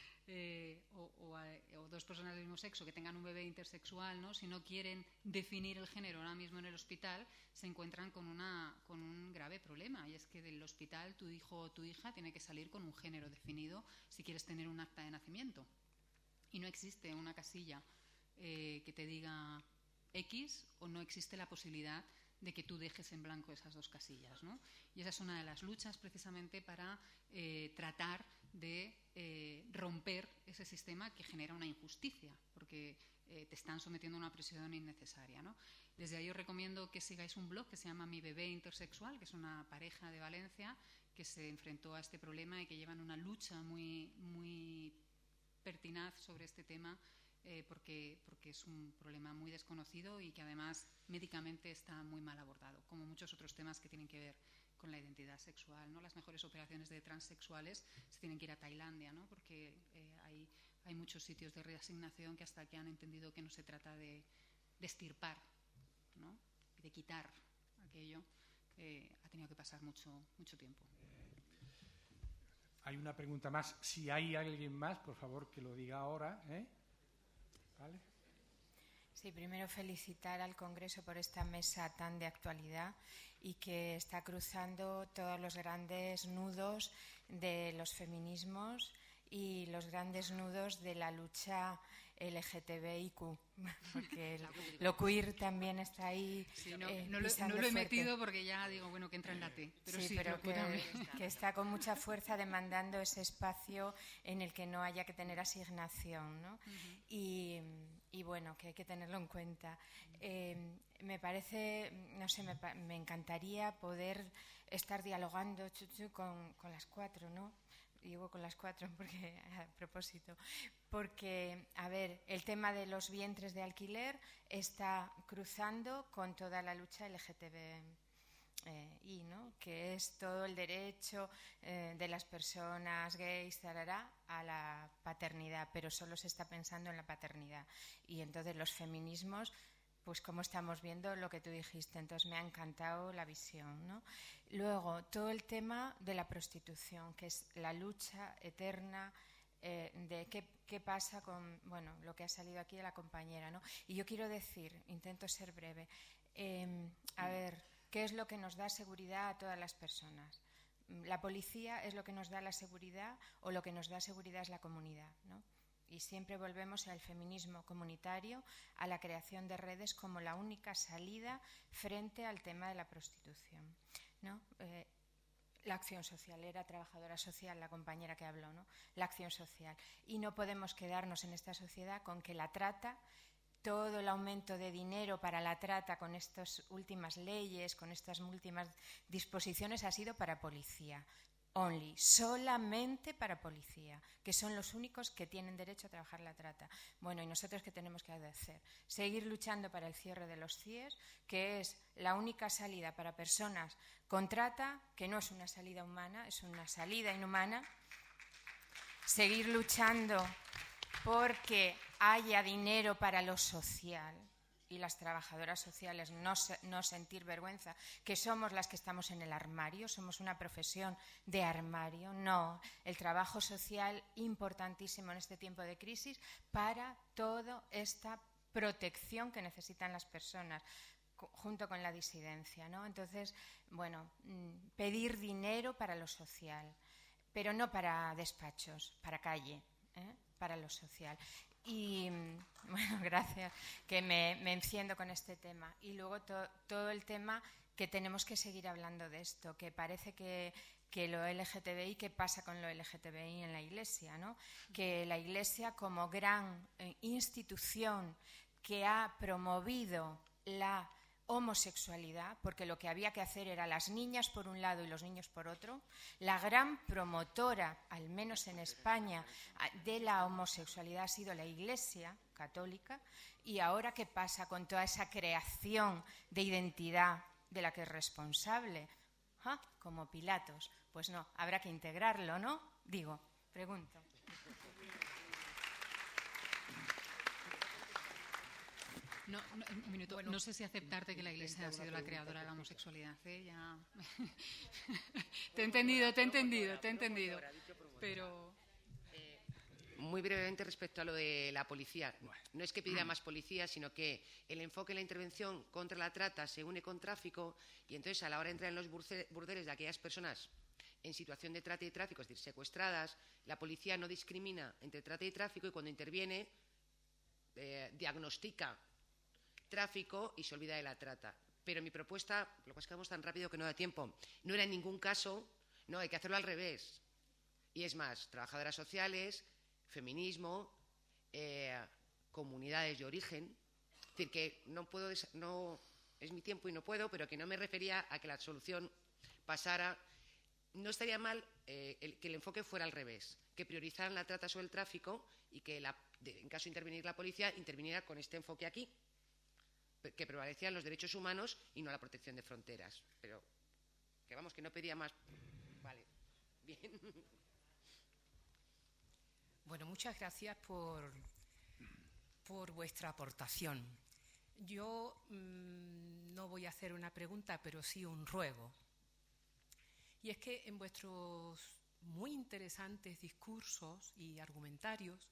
o dos personas del mismo sexo que tengan un bebé intersexual, ¿no? Si no quieren definir el género ahora mismo en el hospital, se encuentran con un grave problema, y es que del hospital tu hijo o tu hija tiene que salir con un género definido si quieres tener un acta de nacimiento, y no existe una casilla que te diga X, o no existe la posibilidad de que tú dejes en blanco esas dos casillas, ¿no? Y esa es una de las luchas precisamente para tratar de romper ese sistema que genera una injusticia, porque te están sometiendo a una presión innecesaria, ¿no? Desde ahí os recomiendo que sigáis un blog que se llama Mi Bebé Intersexual, que es una pareja de Valencia que se enfrentó a este problema y que llevan una lucha muy, muy pertinaz sobre este tema, porque es un problema muy desconocido y que además médicamente está muy mal abordado, como muchos otros temas que tienen que ver con la identidad sexual, ¿no? Las mejores operaciones de transexuales se tienen que ir a Tailandia, ¿no? Porque hay muchos sitios de reasignación que hasta que han entendido que no se trata de extirpar, ¿no? De quitar aquello, ha tenido que pasar mucho tiempo. Hay una pregunta más. Si hay alguien más, por favor, que lo diga ahora, ¿eh? ¿Vale? Sí, primero felicitar al Congreso por esta mesa tan de actualidad y que está cruzando todos los grandes nudos de los feminismos y los grandes nudos de la lucha LGTBIQ, porque lo queer también está ahí. Sí, no lo he metido porque ya digo, bueno, que entra en la T. Pero que está con mucha fuerza demandando ese espacio en el que no haya que tener asignación, ¿no? Y bueno, que hay que tenerlo en cuenta. Me parece, no sé, me encantaría poder estar dialogando con las cuatro, ¿no? Digo con las cuatro porque a propósito, porque, a ver, el tema de los vientres de alquiler está cruzando con toda la lucha LGTBI, ¿no? Que es todo el derecho de las personas gays a la paternidad, pero solo se está pensando en la paternidad. Y entonces los feminismos, pues como estamos viendo lo que tú dijiste, entonces me ha encantado la visión, ¿no? Luego, todo el tema de la prostitución, que es la lucha eterna de qué pasa con, bueno, lo que ha salido aquí de la compañera, ¿no? Y yo quiero decir, intento ser breve, a ver, ¿qué es lo que nos da seguridad a todas las personas? ¿La policía es lo que nos da la seguridad o lo que nos da seguridad es la comunidad, ¿no? Y siempre volvemos al feminismo comunitario, a la creación de redes como la única salida frente al tema de la prostitución, ¿no? La acción social, era trabajadora social la compañera que habló, ¿no? La acción social. Y no podemos quedarnos en esta sociedad con que la trata, todo el aumento de dinero para la trata con estas últimas leyes, con estas últimas disposiciones ha sido para policía. Only, solamente para policía, que son los únicos que tienen derecho a trabajar la trata. Bueno, ¿y nosotros qué tenemos que hacer? Seguir luchando para el cierre de los CIES, que es la única salida para personas con trata, que no es una salida humana, es una salida inhumana. Seguir luchando porque haya dinero para lo social. Y las trabajadoras sociales no sentir vergüenza, que somos las que estamos en el armario, somos una profesión de armario. No, el trabajo social importantísimo en este tiempo de crisis para toda esta protección que necesitan las personas, junto con la disidencia, ¿no? Entonces, bueno, pedir dinero para lo social, pero no para despachos, para calle, para lo social. Y bueno, gracias, que me enciendo con este tema. Y luego todo el tema que tenemos que seguir hablando de esto, que parece que lo LGTBI, ¿qué pasa con lo LGTBI en la Iglesia, ¿no? Que la Iglesia, como gran institución que ha promovido la homosexualidad, porque lo que había que hacer era las niñas por un lado y los niños por otro, la gran promotora, al menos en España, de la homosexualidad ha sido la Iglesia católica. Y ahora, ¿qué pasa con toda esa creación de identidad de la que es responsable? Como Pilatos. Pues no, habrá que integrarlo, ¿no? Digo, pregunto. Un minuto. Bueno, no sé si aceptarte que la Iglesia ha sido la creadora de la homosexualidad. Ya... te he entendido. Pero... Muy brevemente respecto a lo de la policía. No es que pida más policía, sino que el enfoque en la intervención contra la trata se une con tráfico y entonces a la hora de entrar en los burdeles de aquellas personas en situación de trata y tráfico, es decir, secuestradas, la policía no discrimina entre trata y tráfico y cuando interviene diagnostica tráfico y se olvida de la trata. Pero mi propuesta, lo que pasa es que vamos tan rápido que no da tiempo, no era en ningún caso, no, hay que hacerlo al revés. Y es más, trabajadoras sociales, feminismo, comunidades de origen. Es decir, que no puedo, no es mi tiempo y no puedo, pero que no me refería a que la solución pasara. No estaría mal que el enfoque fuera al revés, que priorizaran la trata sobre el tráfico y que en caso de intervenir la policía, interviniera con este enfoque aquí, que prevalecían los derechos humanos y no la protección de fronteras. Pero que vamos, que no pedía más. Vale, bien. Bueno, muchas gracias por vuestra aportación. Yo no voy a hacer una pregunta, pero sí un ruego. Y es que en vuestros muy interesantes discursos y argumentarios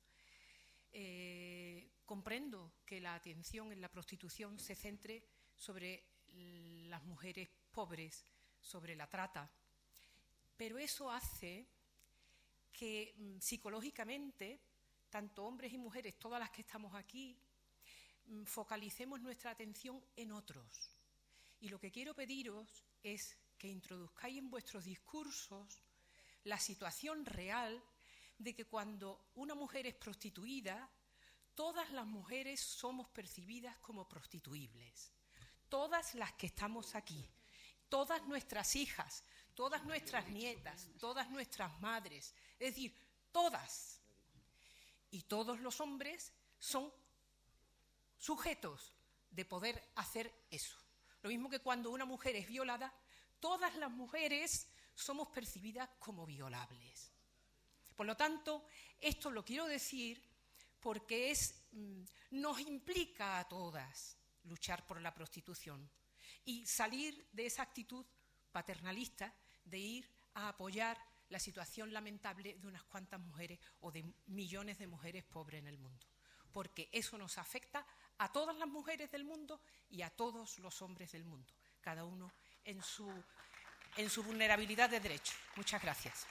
comprendo que la atención en la prostitución se centre sobre las mujeres pobres, sobre la trata, pero eso hace que psicológicamente, tanto hombres y mujeres, todas las que estamos aquí, focalicemos nuestra atención en otros. Y lo que quiero pediros es que introduzcáis en vuestros discursos la situación real de que cuando una mujer es prostituida, todas las mujeres somos percibidas como prostituibles. Todas las que estamos aquí, todas nuestras hijas, todas nuestras nietas, todas nuestras madres, es decir, todas. Y todos los hombres son sujetos de poder hacer eso. Lo mismo que cuando una mujer es violada, todas las mujeres somos percibidas como violables. Por lo tanto, esto lo quiero decir porque nos implica a todas luchar por la prostitución y salir de esa actitud paternalista de ir a apoyar la situación lamentable de unas cuantas mujeres o de millones de mujeres pobres en el mundo. Porque eso nos afecta a todas las mujeres del mundo y a todos los hombres del mundo, cada uno en su vulnerabilidad de derecho. Muchas gracias.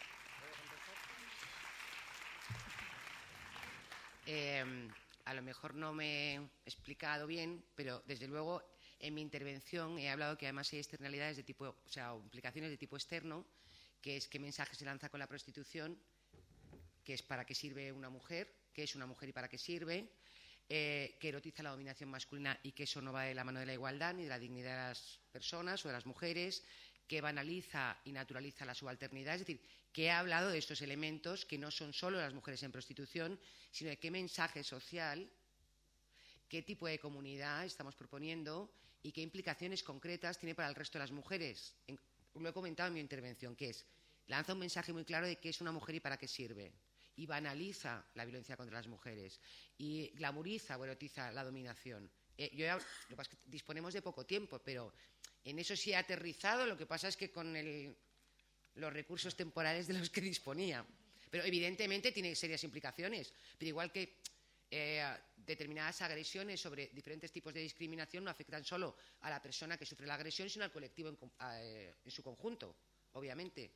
A lo mejor no me he explicado bien, pero desde luego en mi intervención he hablado que además hay externalidades de tipo, o sea, implicaciones de tipo externo, que es qué mensaje se lanza con la prostitución, que es para qué sirve una mujer, qué es una mujer y para qué sirve, que erotiza la dominación masculina y que eso no va de la mano de la igualdad ni de la dignidad de las personas o de las mujeres, que banaliza y naturaliza la subalternidad, es decir, que ha hablado de estos elementos que no son solo las mujeres en prostitución, sino de qué mensaje social, qué tipo de comunidad estamos proponiendo y qué implicaciones concretas tiene para el resto de las mujeres. Lo he comentado en mi intervención, que es, lanza un mensaje muy claro de qué es una mujer y para qué sirve, y banaliza la violencia contra las mujeres, y glamoriza o erotiza la dominación. Lo que pasa es que disponemos de poco tiempo, pero en eso sí he aterrizado, lo que pasa es que con los recursos temporales de los que disponía. Pero evidentemente tiene serias implicaciones, pero igual que determinadas agresiones sobre diferentes tipos de discriminación no afectan solo a la persona que sufre la agresión, sino al colectivo en su conjunto, obviamente.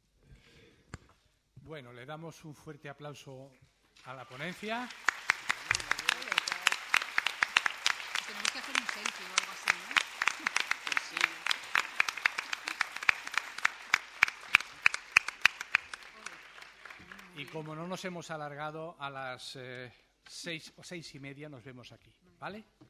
Bueno, le damos un fuerte aplauso a la ponencia. Tenemos que hacer un selfie o algo así, ¿no? Sí. Y como no nos hemos alargado, a las 6:30 nos vemos aquí, ¿vale?